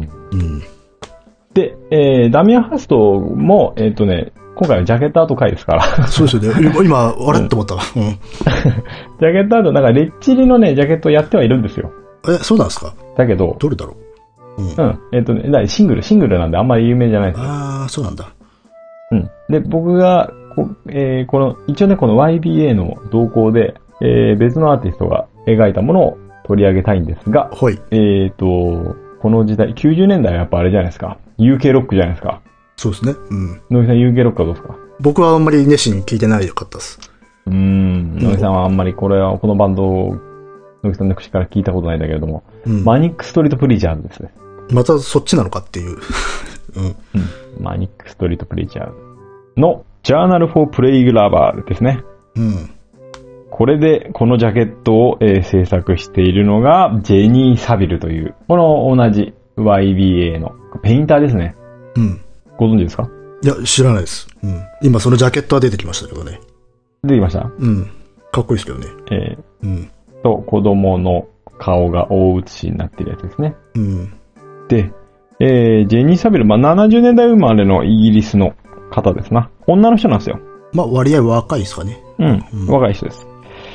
で、ダミアン・ハーストも、今回はジャケットアート回ですから。
そうですよね。今、あれって思った。
ジャケットアート、なんかレッチリのね、ジャケットをやってはいるんですよ。
そうなんですか？
だけど、
どれだろ
う？シングルなんであんまり有名じゃないですよ。
そうなんだ。
で、僕が、一応ね、この YBA の動向で、別のアーティストが描いたものを取り上げたいんですが、この時代、90年代はやっぱあれじゃないですか。UK ロックじゃないですか。
そうですね。
野木さん UK ロックはどうですか？
僕はあんまり熱心に聞いてないかったです。
野木さんはあんまりこのバンドを野木さんの口から聞いたことないんだけれども、マニックストリートプリーチャーズですね。
またそっちなのかっていう。
マニックストリートプリーチャーズのジャーナルフォープレイグラバーですね。これでこのジャケットを、制作しているのがジェニー・サビルという、この同じ YBA のペインターですね。ご存知ですか？
いや、知らないです。今そのジャケットは出てきましたけどね。
出てきました？
かっこいいですけどね。
子供の顔が大写しになっているやつですね。で、ジェニー・サビル、70年代生まれのイギリスの方ですな。女の人なんですよ。
割合若いですかね。
若い人です。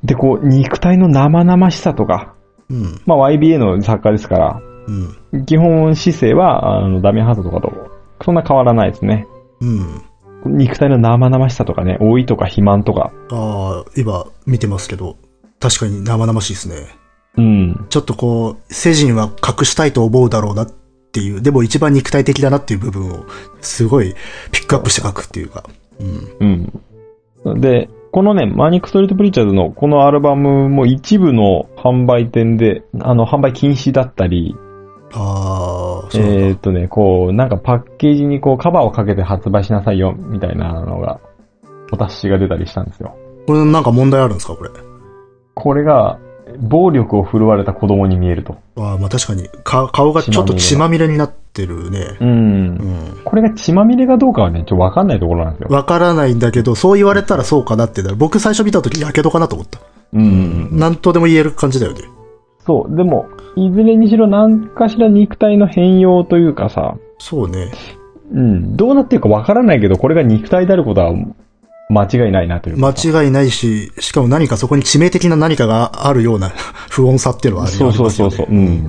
で、こう、肉体の生々しさとか、
うん。
まあ YBA の作家ですから、
うん。
基本姿勢は、ダミアンハートとかと、そんな変わらないですね。
うん。
肉体の生々しさとかね、老いとか肥満とか。
ああ、今見てますけど、確かに生々しいですね。
うん。
ちょっとこう、世人は隠したいと思うだろうなっていう、でも一番肉体的だなっていう部分を、すごいピックアップして書くっていうか。
うん。うん。で、このね、マニック・ストリート・プリーチャーズのこのアルバムも一部の販売店で、販売禁止だったり、
ああ、そうなんだ。
こう、なんかパッケージにこうカバーをかけて発売しなさいよ、みたいなのが、お達しが出たりしたんですよ。
これなんか問題あるんですかこれ。
これが、暴力を振るわれた子供に見えると。
ああ、まあ確かに、顔がちょっと血まみれになってるね。
うん。これが血まみれかどうかはね、ちょっとわかんないところなんですよ。
わからないんだけど、そう言われたらそうかなってなる。僕最初見た時、やけどかなと思った。
うん。
なんとでも言える感じだよね。
そう。でも、いずれにしろ何かしら肉体の変容というかさ。
そうね。
うん。どうなってるかわからないけど、これが肉体であることは間違いないなというか。
間違いないし、しかも何かそこに致命的な何かがあるような不穏さっていうのはありますよね。
そう。うん。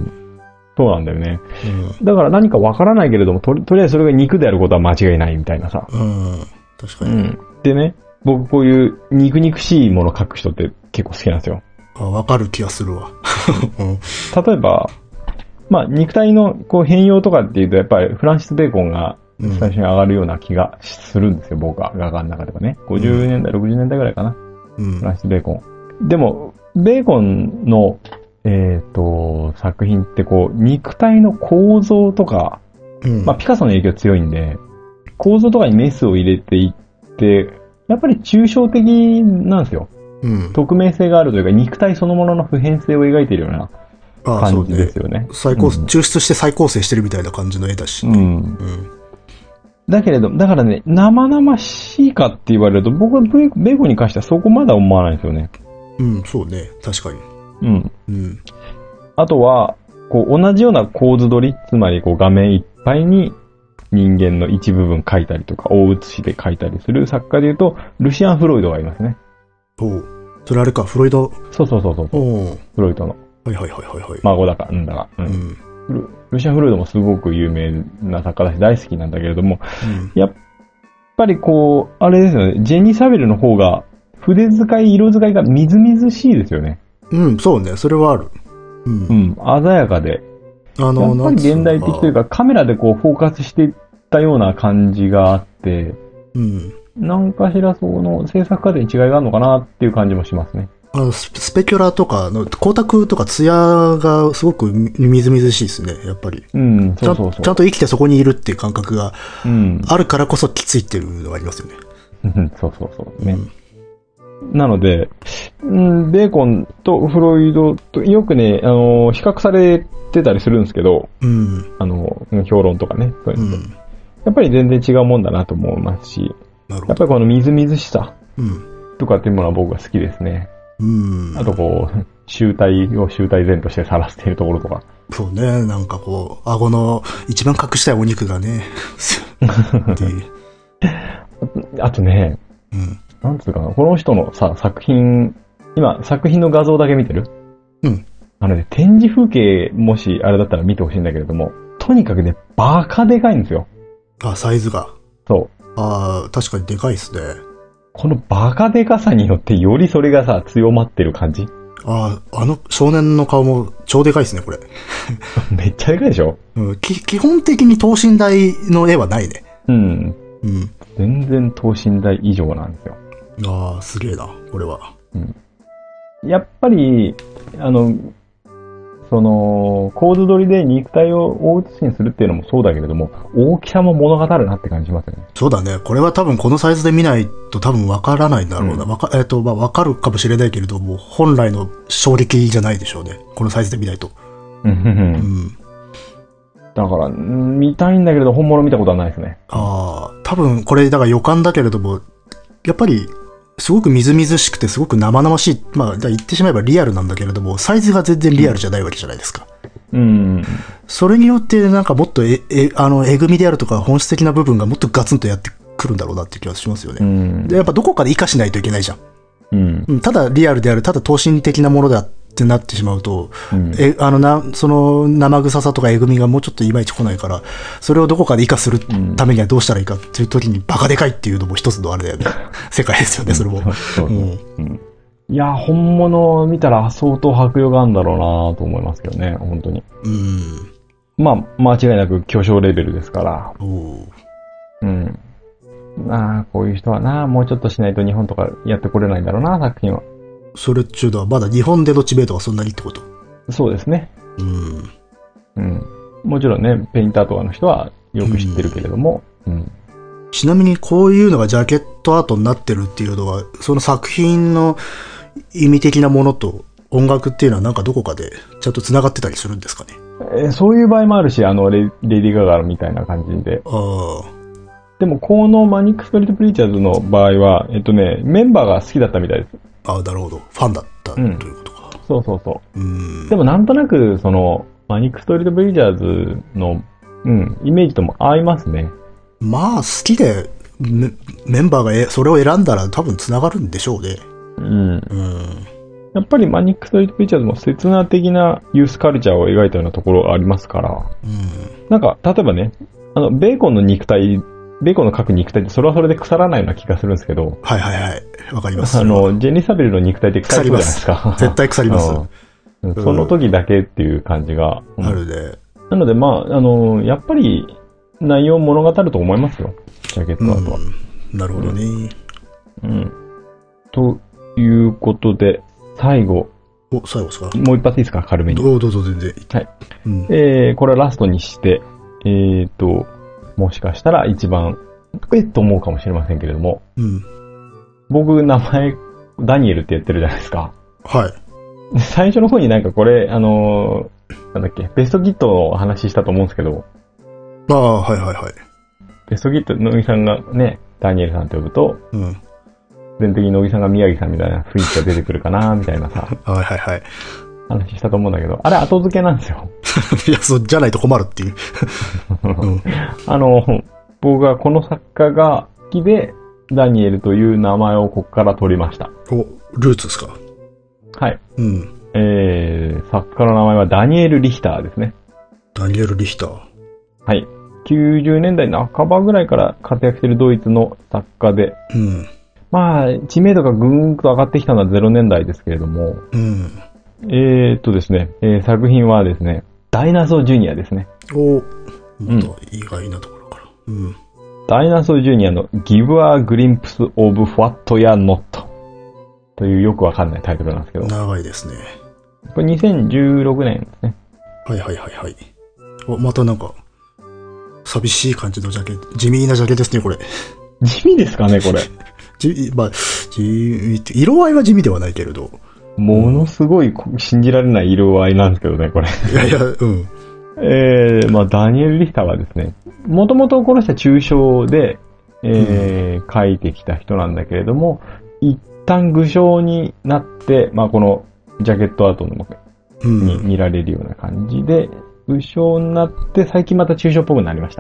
そうなんだよね。うん、だから何かわからないけれども、とりあえずそれが肉であることは間違いないみたいなさ。
うん。確かに。うん。
でね、僕こういう肉々しいものを描く人って結構好きなんですよ。
わかる気がするわ。
例えば、まあ、肉体のこう変容とかっていうと、やっぱりフランシス・ベーコンが最初に上がるような気がするんですよ、僕は、画家の中ではね。50年代、60年代ぐらいかな。フランシス・ベーコン。でも、ベーコンの、作品ってこう、肉体の構造とか、まあ、ピカソの影響強いんで、構造とかにメスを入れていって、やっぱり抽象的なんですよ。匿名性があるというか、肉体そのものの普遍性を描いているような感じですよね。
抽出して再構成してるみたいな感じの絵だし、
ね。だけれど、だからね、生々しいかって言われると、僕はベーコンに関してはそこまで思わないんですよね。
そうね。確か
に。あとは、こう、同じような構図取り、つまりこう、画面いっぱいに人間の一部分描いたりとか、大写しで描いたりする作家で言うと、ルシアン・フロイドがいますね。
それあれか、フロイド。
そう。フロイドの。
はい。
孫だか、ルシアン・フロイドもすごく有名な作家だし大好きなんだけれども、やっぱりこう、あれですよね、ジェニー・サベルの方が、筆使い、色使いがみずみずしいですよね。
そうね、それはある。
鮮やかで。やっぱり現代的というか、カメラでこう、フォーカスしていったような感じがあって、なんかしらその制作過程に違いがあるのかなっていう感じもしますね。そうね。なので、ベーコンとフロイドとよくね、比較されてたりするんですけど、評論とかね、そういうのやっぱり全然違うもんだなと思いますし、やっぱりこのみずみずしさとかっていうものは僕は好きですね。あとこう、集大前として晒しているところとか。
そうね、なんかこう、顎の一番隠したいお肉がね。
あとね、なんつうかな、この人のさ、作品の画像だけ見てる？展示風景、もしあれだったら見てほしいんだけれども、とにかくね、バカでかいんですよ。
サイズが。
そう。
確かにでかいですね。
このバカでかさによってよりそれがさ、強まってる感じ。
少年の顔も超でかいですね、これ。
めっちゃでかいでしょ？
基本的に等身大の絵はないね。
全然等身大以上なんです
よ。すげえな、これは。
やっぱり、構図取りで肉体を大写しにするっていうのもそうだけれども、大きさも物語るなって感じますよね。
そうだね。これは多分このサイズで見ないと多分わからないんだろうな。わかるかもしれないけれども、本来の衝撃じゃないでしょうね。このサイズで見ないと。
だから、見たいんだけれど、本物見たことはないですね。
多分これ、だから予感だけれども、やっぱり、すごくみずみずしくてすごく生々しい。言ってしまえばリアルなんだけれども、サイズが全然リアルじゃないわけじゃないですか。それによってなんかもっとえぐみであるとか本質的な部分がもっとガツンとやってくるんだろうなっていう気がしますよね。で、やっぱどこかで活かしないといけないじゃん。
うん。
ただリアルである、ただ等身的なものだってなってしまうと、うん、その生臭さとかえぐみがもうちょっといまいち来ないから、それをどこかで活かするためにはどうしたらいいかっていう時にバカでかいっていうのも一つのあれだよね。世界ですよね、それも。
いや、本物を見たら相当迫力があるんだろうなと思いますけどね、本当に。まあ、間違いなく巨匠レベルですから。こういう人はな、もうちょっとしないと日本とかやってこれないんだろうな、作品は。
それっちゅうのはまだ日本での知名度はそんなにってこと？
そうですね。もちろんね、ペインターとかの人はよく知ってるけれども。
ちなみにこういうのがジャケットアートになってるっていうのは、その作品の意味的なものと音楽っていうのはなんかどこかでちゃんと繋がってたりするんですかね？
そういう場合もあるし、レディー・ガガみたいな感じで。でも、このマニック・ストリート・プリーチャーズの場合は、メンバーが好きだったみたいです。
なるほど。ファンだったということか。
そう。でも、なんとなく、マニック・ストリート・プリーチャーズの、イメージとも合いますね。
まあ、好きで、メンバーがそれを選んだら多分繋がるんでしょうね。
やっぱりマニック・ストリート・プリーチャーズも刹那的なユースカルチャーを描いたようなところがありますから、なんか、例えばね、ベーコンの各肉体ってそれはそれで腐らないような気がするんですけど。
はい。わかります。
ジェニー・サベルの肉体って腐りそうじゃないですか。
絶対腐ります。
その時だけっていう感じが。
あるね。
なので、やっぱり内容を物語ると思いますよ。ジャケットアートは。
なるほどね。
ということで、最後
ですか？
もう一発いいですか？軽めに。
どうぞ全然。
はい。これはラストにして、もしかしたら一番、と思うかもしれませんけれども。僕、名前、ダニエルってやってるじゃないですか。
はい。
最初の方になんかこれ、なんだっけ、ベストキットの話したと思うんですけど。
はい。
ベストキット、乃木さんがね、ダニエルさんと呼ぶと、全的に乃木さんが宮城さんみたいな雰囲気が出てくるかな、みたいなさ。
はい。
話したと思うんだけど、あれ後付けなんですよ。
いや、じゃないと困るっていう。
僕がこの作家が好きで、ダニエルという名前をここから取りました。
ルーツですか？
はい。作家の名前はダニエル・リヒターですね。
ダニエル・リヒター。
はい。90年代半ばぐらいから活躍しているドイツの作家で、まあ、知名度がぐーんと上がってきたのは0年代ですけれども、ですね、作品はですね、ダイナソージュニアですね。
また意外なところから。
ダイナソージュニアの Give a Glimpse of What Ya Not というよくわかんないタイトルなんですけど。
長いですね。
これ2016年ですね。
はい。またなんか、寂しい感じのジャケット。地味なジャケですね、これ。
地味ですかね、これ。
色合いは地味ではないけれど。
ものすごい信じられない色合いなんですけどね、これ。まあ、ダニエル・リヒターはですね、もともとこの人は抽象で、書いてきた人なんだけれども、一旦具象になって、まあ、このジャケットアートのに見られるような感じで、具象になって、最近また抽象っぽくなりました。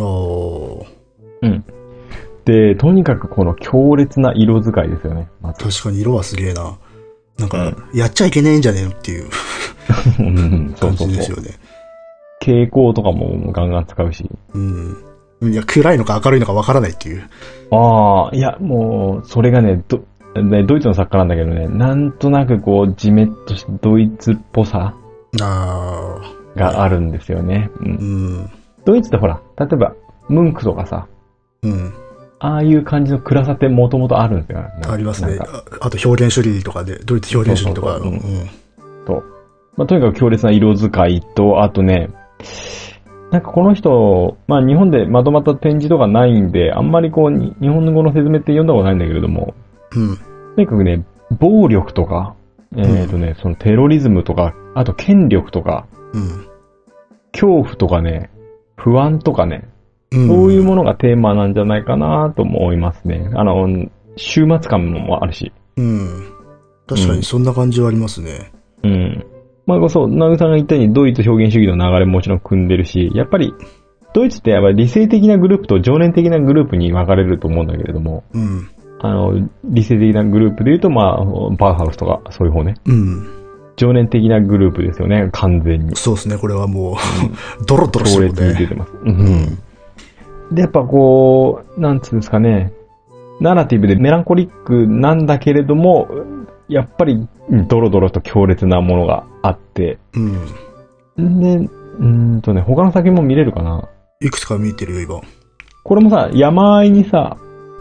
で、とにかくこの強烈な色使いですよね。
確かに色はすげえな。なんか、やっちゃいけねえんじゃねえのっていう感じですよね。
蛍光とかもガンガン使うし。
いや、暗いのか明るいのかわからないっていう。
いや、もう、それがね、ドイツの作家なんだけどね、なんとなくこう、ジメッとしたドイツっぽさがあるんですよね。ドイツってほら、例えば、ムンクとかさ、ああいう感じの暗さってもともとあるんですよ。
ありますね。あと表現主義とかで、ドイツ表現主義とか。
まあ、とにかく強烈な色使いと、あとね、なんかこの人、まあ日本でまとまった展示とかないんで、あんまりこう、日本語の説明って読んだことないんだけれども、とにかくね、暴力とか、そのテロリズムとか、あと権力とか、恐怖とかね、不安とかね、そういうものがテーマなんじゃないかなと思いますね。終末感もあるし。
確かにそんな感じはありますね。
まあそう、ナグさんが言ったようにドイツ表現主義の流れももちろん組んでるし、やっぱり、ドイツってやっぱり理性的なグループと情念的なグループに分かれると思うんだけれども、 理性的なグループで言うと、まあ、バウハウスとか、そういう方ね。
うん。
情念的なグループですよね、完全に。
そうですね、これはもう、ドロドロしてるね。
強烈に出てます。うん。で、やっぱこう、なんつうんですかね、ナラティブでメランコリックなんだけれども、やっぱりドロドロと強烈なものがあって、うん。で、他の作品も見れるかな。
いくつか見てるよ、今。
これもさ、山あいにさ、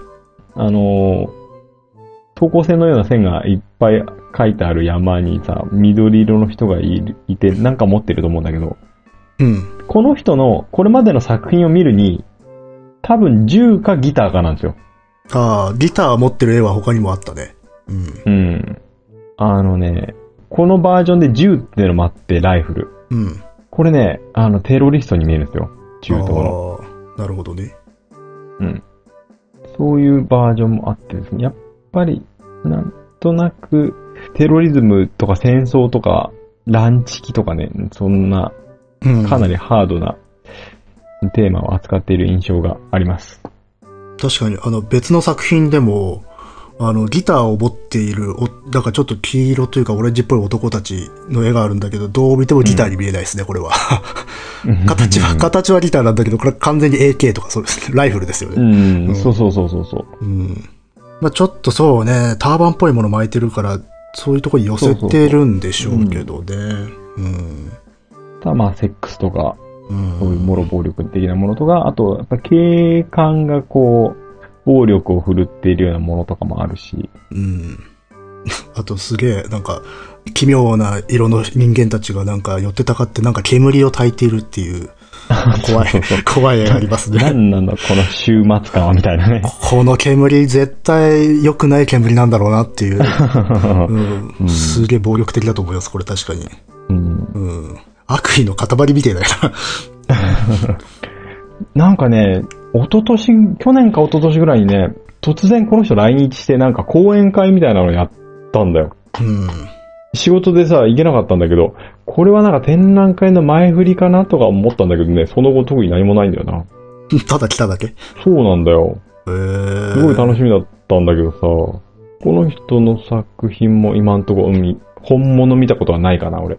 等高線のような線がいっぱい書いてある山にさ、緑色の人がいて、なんか持ってると思うんだけど、
うん。
この人の、これまでの作品を見るに、多分銃かギターかなんですよ。
ああ、ギター持ってる絵は他にもあったね。うん。
うん。このバージョンで銃っていうのもあって、ライフル。
うん。
これね、テロリストに見えるんですよ。銃とかの。
ああ、なるほどね。
うん。そういうバージョンもあってですね。やっぱり、なんとなく、テロリズムとか戦争とか、ランチキとかね、そんな、かなりハードなテーマを扱っている印象があります。
確かに、別の作品でも、ギターを持っている、だからちょっと黄色というかオレンジっぽい男たちの絵があるんだけど、どう見てもギターに見えないですね、これは。形はギターなんだけど、これ完全に AK とかそうですね。ライフルですよね。
そうそうそうそうそう。
まあちょっとそうね、ターバンっぽいもの巻いてるから、そういうところに寄せてるんでしょうけどね。
ただまあ、セックスとか、そういうもろ暴力的なものとか、あと、やっぱ警官がこう、暴力を振るっているようなものとかもあるし。
あとすげえ、なんか、奇妙な色の人間たちがなんか寄ってたかってなんか煙を焚いているっていう、怖い絵がありますね。
何なんだ、この終末感はみたいなね。
この煙絶対良くない煙なんだろうなっていう。すげえ暴力的だと思います、これ確かに。悪意の塊みたいだよな。
なんかね、去年か一昨年ぐらいにね、突然この人来日してなんか講演会みたいなのやったんだよ。仕事でさ、行けなかったんだけど、これはなんか展覧会の前振りかなとか思ったんだけどね、その後特に何もないんだよな。
ただ来ただけ？
そうなんだよ。すごい楽しみだったんだけどさ、この人の作品も今んとこ、本物見たことはないかな、俺。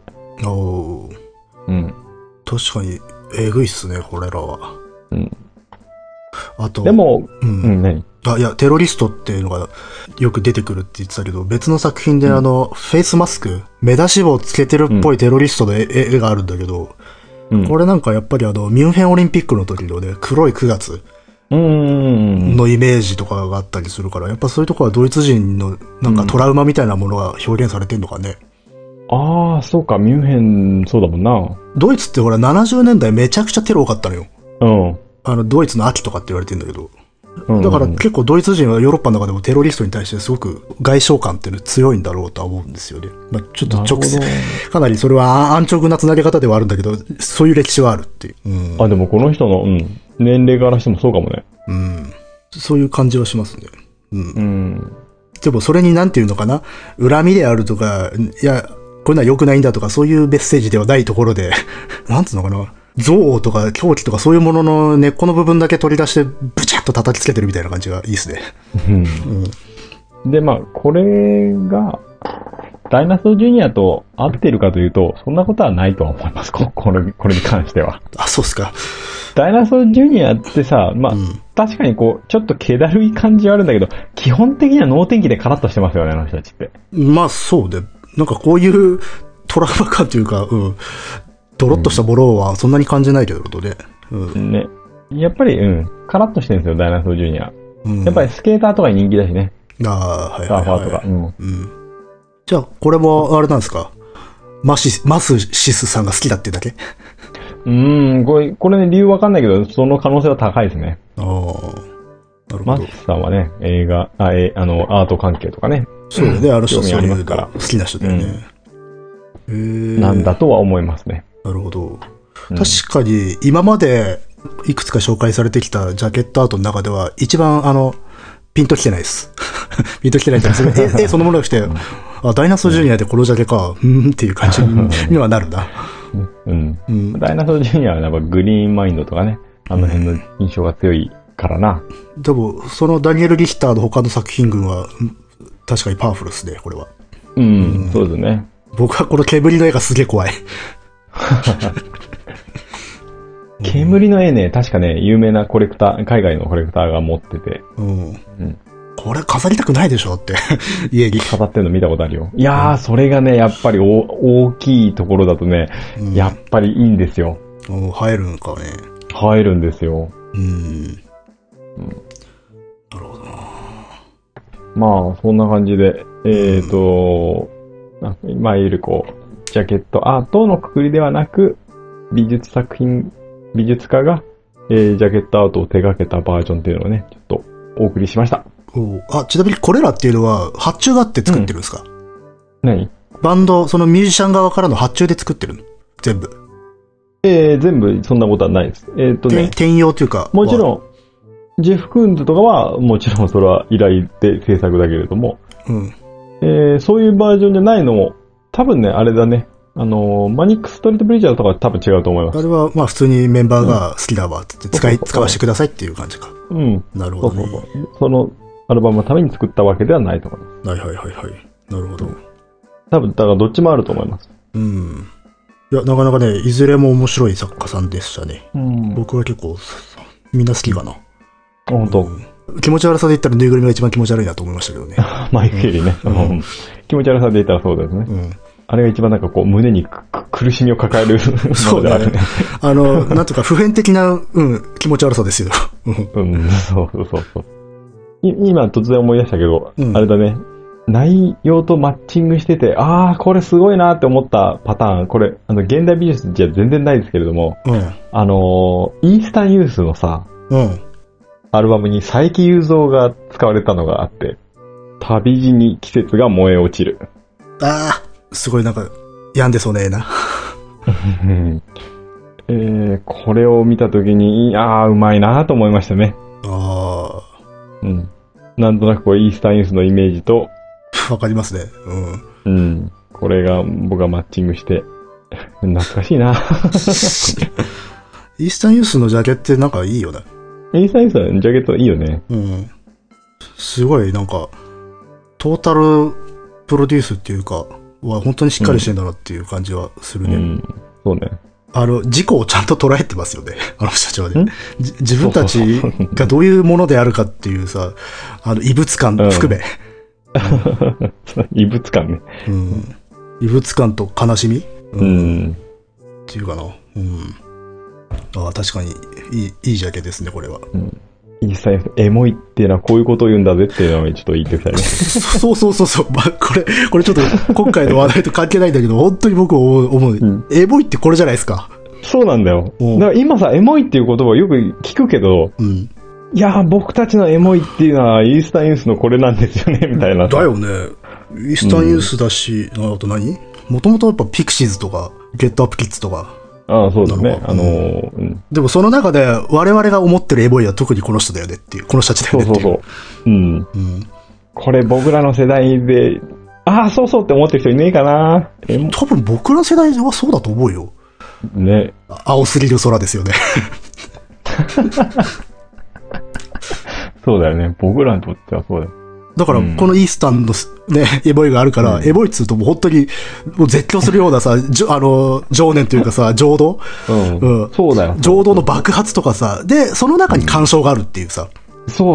確かに、えぐいっすね、これらは。あと。
でも、何？
いや、テロリストっていうのがよく出てくるって言ってたけど、別の作品でフェイスマスク、目出し帽をつけてるっぽいテロリストの絵があるんだけど、これなんかやっぱりミュンヘンオリンピックの時のね、黒い9月のイメージとかがあったりするから、やっぱそういうとこはドイツ人のなんかトラウマみたいなものが表現されてんのかね。
ああ、そうか、ミュンヘン、そうだもんな。
ドイツってほら70年代めちゃくちゃテロ多かったのよ。ドイツの秋とかって言われてんだけど。だから結構ドイツ人はヨーロッパの中でもテロリストに対してすごく外傷感っていうの強いんだろうとは思うんですよね。まあ、ちょっとかなりそれは安直なつなげ方ではあるんだけど、そういう歴史はあるっていう。
でもこの人の、年齢からしてもそうかもね。
そういう感じはしますね。でもそれになんていうのかな、恨みであるとか、いや、こういうのは良くないんだとか、そういうメッセージではないところで、なんつうのかな、憎悪とか狂気とかそういうものの根っこの部分だけ取り出して、ブチャッと叩きつけてるみたいな感じがいいですね。
で、まあ、これが、ダイナソージュニアと合ってるかというと、そんなことはないとは思います。これに関しては。
あ、そうっすか。
ダイナソージュニアってさ、まあ、確かにこう、ちょっと気だるい感じはあるんだけど、基本的には能天気でカラッとしてますよね、あの人たちって。
まあ、そうで。なんかこういうトラウマ感というか、ドロッとしたものはそんなに感じないけどね。
ね。やっぱり、カラッとしてるんですよ、ダイナソージュニア。やっぱりスケーターとかに人気だしね。
はい。
サーファーとか。
じゃあ、これも、あれなんですか？マスシスさんが好きだってだけ？
これね、理由わかんないけど、その可能性は高いですね。
なるほど。
マスさんはね、映画、アート関係とかね。
そうだね、ある人はそういうの好きな人だよね。
なんだとは思いますね。
なるほど。確かに、今まで、いくつか紹介されてきたジャケットアートの中では、一番、ピンときてないです。ピンときてないんですけど、そのものが来て、ダイナソージュニアでこのジャケか、っていう感じにはなるな。
ダイナソージュニアはやっぱグリーンマインドとかね、あの辺の印象が強いからな。
でも、そのダニエル・リヒターの他の作品群は、確かにパワフルですね、これは。
そうですね。
僕はこの煙の絵がすげえ怖い。
煙の絵ね、確かね、有名なコレクター、海外のコレクターが持ってて。
これ飾りたくないでしょって、家に。
飾ってるの見たことあるよ。いやー、それがね、やっぱり大きいところだとね、やっぱりいいんですよ。
映えるんかね。
映えるんですよ。
なるほどな。
まあ、そんな感じで、いわゆるこう、ジャケットアートのくくりではなく、美術家が、ジャケットアートを手掛けたバージョンっていうのをね、ちょっとお送りしました。
ちなみにこれらっていうのは、発注があって作ってるんですか？
何？
バンド、そのミュージシャン側からの発注で作ってるの？全部。
全部そんなことはないです。
転用というか。
もちろん、ジェフ・クーンズとかは、もちろんそれは依頼で制作だけれども、そういうバージョンじゃないのも、多分ね、あれだね。マニック・ストリート・ブリーチャーとかは多分違うと思います。
あれは、まあ普通にメンバーが好きだわって使わせてくださいっていう感じか。なるほどね。
そのアルバムのために作ったわけではないと思います。
はい。なるほど。
多分、だからどっちもあると思います。
いや、なかなかね、いずれも面白い作家さんでしたね。僕は結構、みんな好きかな。
本当。
気持ち悪さで言ったらぬいぐるみが一番気持ち悪いなと思いましたけどね。
マイケリね。気持ち悪さで言ったらそうですね。あれが一番なんかこう胸に苦しみを抱える
そうだね。なんとか普遍的な、気持ち悪さですよ。
そう。今突然思い出したけど、あれだね。内容とマッチングしてて、これすごいなって思ったパターン、これ、現代美術じゃ全然ないですけれども、イースタンユースのさ、アルバムに佐伯雄三が使われたのがあって、旅路に季節が燃え落ちる。
すごいなんか、病んでそうねえな。
これを見たときに、うまいなと思いましたね。なんとなくこう、イースタンユースのイメージと、
わかりますね。
これが僕がマッチングして、懐かしいな。
イースタンユースのジャケってなんかいいよね。
イースタンユースのジャケットいいよね。
すごいなんか、トータルプロデュースっていうか、本当にしっかりしてんだなっていう感じはするね。
そうね。
事故をちゃんと捉えてますよね。あの人たちはね。自分たちがどういうものであるかっていうさ、異物感含め。
異物感ね。
異物感と悲しみっていうかな。確かにいいジャケですね、これは。
イースタンユース、エモいっていうのはこういうことを言うんだぜっていうのをちょっと言っておきたいね。
そう。これちょっと今回の話題と関係ないんだけど、本当に僕思う。エモいってこれじゃないですか。
そうなんだよ。だから今さ、エモいっていう言葉をよく聞くけど、いや僕たちのエモいっていうのはイースタンユースのこれなんですよね、みたいな。
だよね。イースタンユースだし、あと何？もともとやっぱピクシーズとか、ゲットアップキッズとか。
そうですね。
でもその中で我々が思ってるエモいは特にこの人だよねっていう、この人たちだよねっていう。
そう。これ僕らの世代で、そうって思ってる人いねえかな。
多分僕ら世代はそうだと思うよ。
ね。
青すぎる空ですよね。
そうだよね。僕らにとってはそうだよ。
だから、このイースタンのね、エモいがあるから、エモいっつうともう本当に、もう絶叫するようなさ、情念というかさ、情動
そうだよ。
情動の爆発とかさ、で、その中に感傷があるっていうさ。
そう。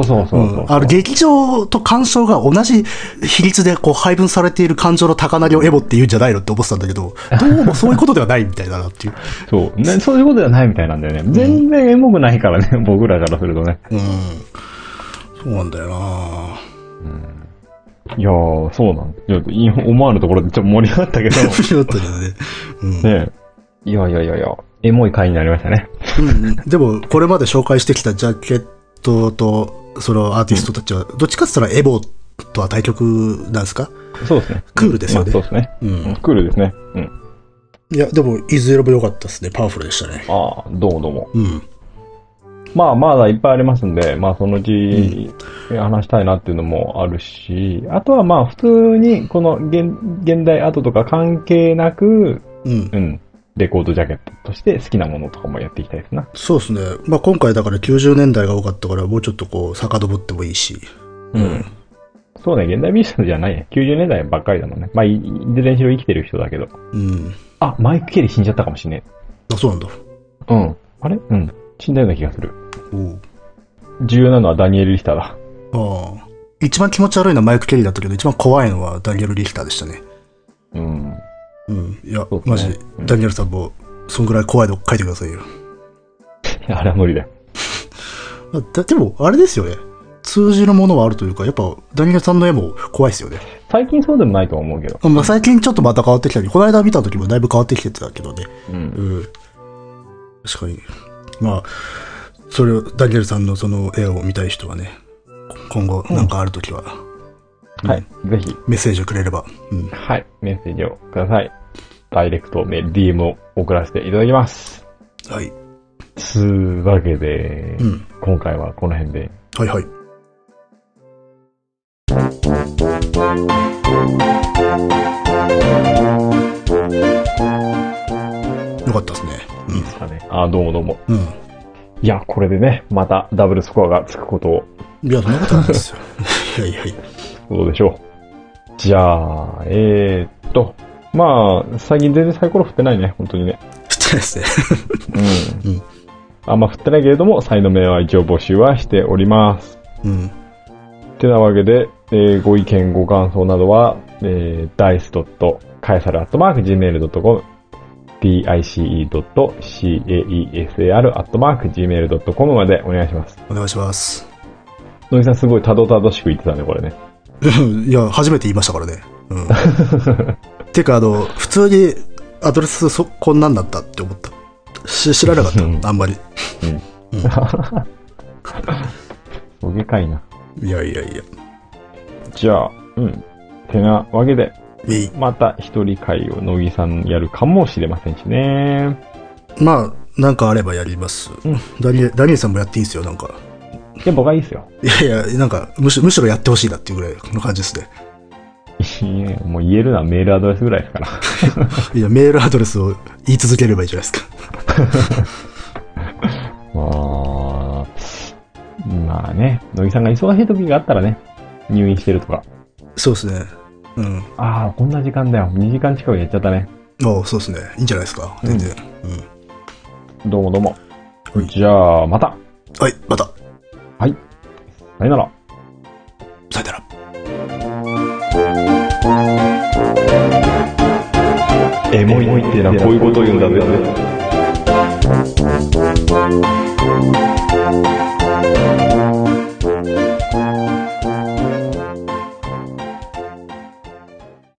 劇場と感傷が同じ比率でこう配分されている感情の高鳴りをエモって言うんじゃないのって思ってたんだけど、どうもそういうことではないみたいだなっていう。
そういうことではないみたいなんだよね。全然エモくないからね、僕らからするとね。
そうなんだよな。
いやー、そうなんだ。ちょっと思わぬところでちょっと盛り上がったけど。
盛り上がったけどね。
ねえ。いや、エモい回になりましたね。
でも、これまで紹介してきたジャケットと、そのアーティストたちは、どっちかって言ったらエボとは対極なんですか？
そうですね。
クールですよね。
そうですね。クールですね。
いや、でも、いずれも良かったですね。パワフルでしたね。
どうも。まだいっぱいありますんで、そのうち話したいなっていうのもあるし、あとは普通にこの現代アートとか関係なく、 レコードジャケットとして好きなものとかもやっていきたいですな。
そうですね。まあ今回だから90年代が多かったからもうちょっとこう遡ってもいいし。
うん。そうね、現代ミュージシャンじゃないね。90年代ばっかりだもんね。まあ、いずれにしろ生きてる人だけど。
うん。
あ、マイク・ケリー死んじゃったかもしれね
え。あ、そうなんだ。
うん。あれうん。死んだような気がする。
おう。
重要なのはダニエル・リヒターだ。あ
あ。一番気持ち悪いのはマイク・ケリーだったけど、一番怖いのはダニエル・リヒターでしたね。
うん。
うん。いや、ね、マジ、ダニエルさんも、そんぐらい怖いの書いてくださいよ。
いや、あれは無理だよ。
でも、あれですよね。通じるものはあるというか、やっぱ、ダニエルさんの絵も怖いですよね。
最近そうでもないと思うけど。
まあ、最近ちょっとまた変わってきたり、この間見た時もだいぶ変わってきてたけどね。
うん。
確かに。まあ、それを、ダニエルさんのその絵を見たい人はね、今後なんかある時は、
はい、ぜひ。
メッセージをくれれば。
はい、メッセージをください。ダイレクトメール、DM を送らせていただきます。
はい。
つうわけで、今回はこの辺で。
はいはい。よかったですね。
いいですかね。あ、どうもどうも。
うん。
いや、これでね、またダブルスコアがつくことを。
いや、そんなことないですよ。はいはい。
どうでしょう。じゃあ、まあ、最近全然サイコロ振ってないね、本当にね。
振ってないですね。
うん。あんま振ってないけれども、才能名は一応募集はしております。てなわけで、ご意見、ご感想などは、dice.caesar@gmail.com dice.caesar@gmail.com までお願いします。
お願いします。
野木さんすごいたどたどしく言ってたね、これね。
いや、初めて言いましたからね。てか、普通にアドレスこんなんだったって思った。知らなかった、あんまり。
おげかいな。
いやいやいや。
じゃあ、てなわけで、また一人会を乃木さんやるかもしれませんしね。
まあ、なんかあればやります。ダニエルさんもやっていいですよ、なんか。
いや、僕はいいですよ。
いやいや、なんか、むしろやってほしいなっていうぐらいの感じですね。
いや、もう言えるのはメールアドレスぐらいですから。
いや、メールアドレスを言い続ければいいじゃないですか。
まあね、乃木さんが忙しい時があったらね、入院してるとか。
そうですね。
ああ、こんな時間だよ。2時間近くやっちゃったね。
そうですね。いいんじゃないですか。全然。
どうもどうも。じゃあ、また。
はい、また。
はい。さよなら。
さよなら。
エモいっていうのはこういうことを言うんだぜ。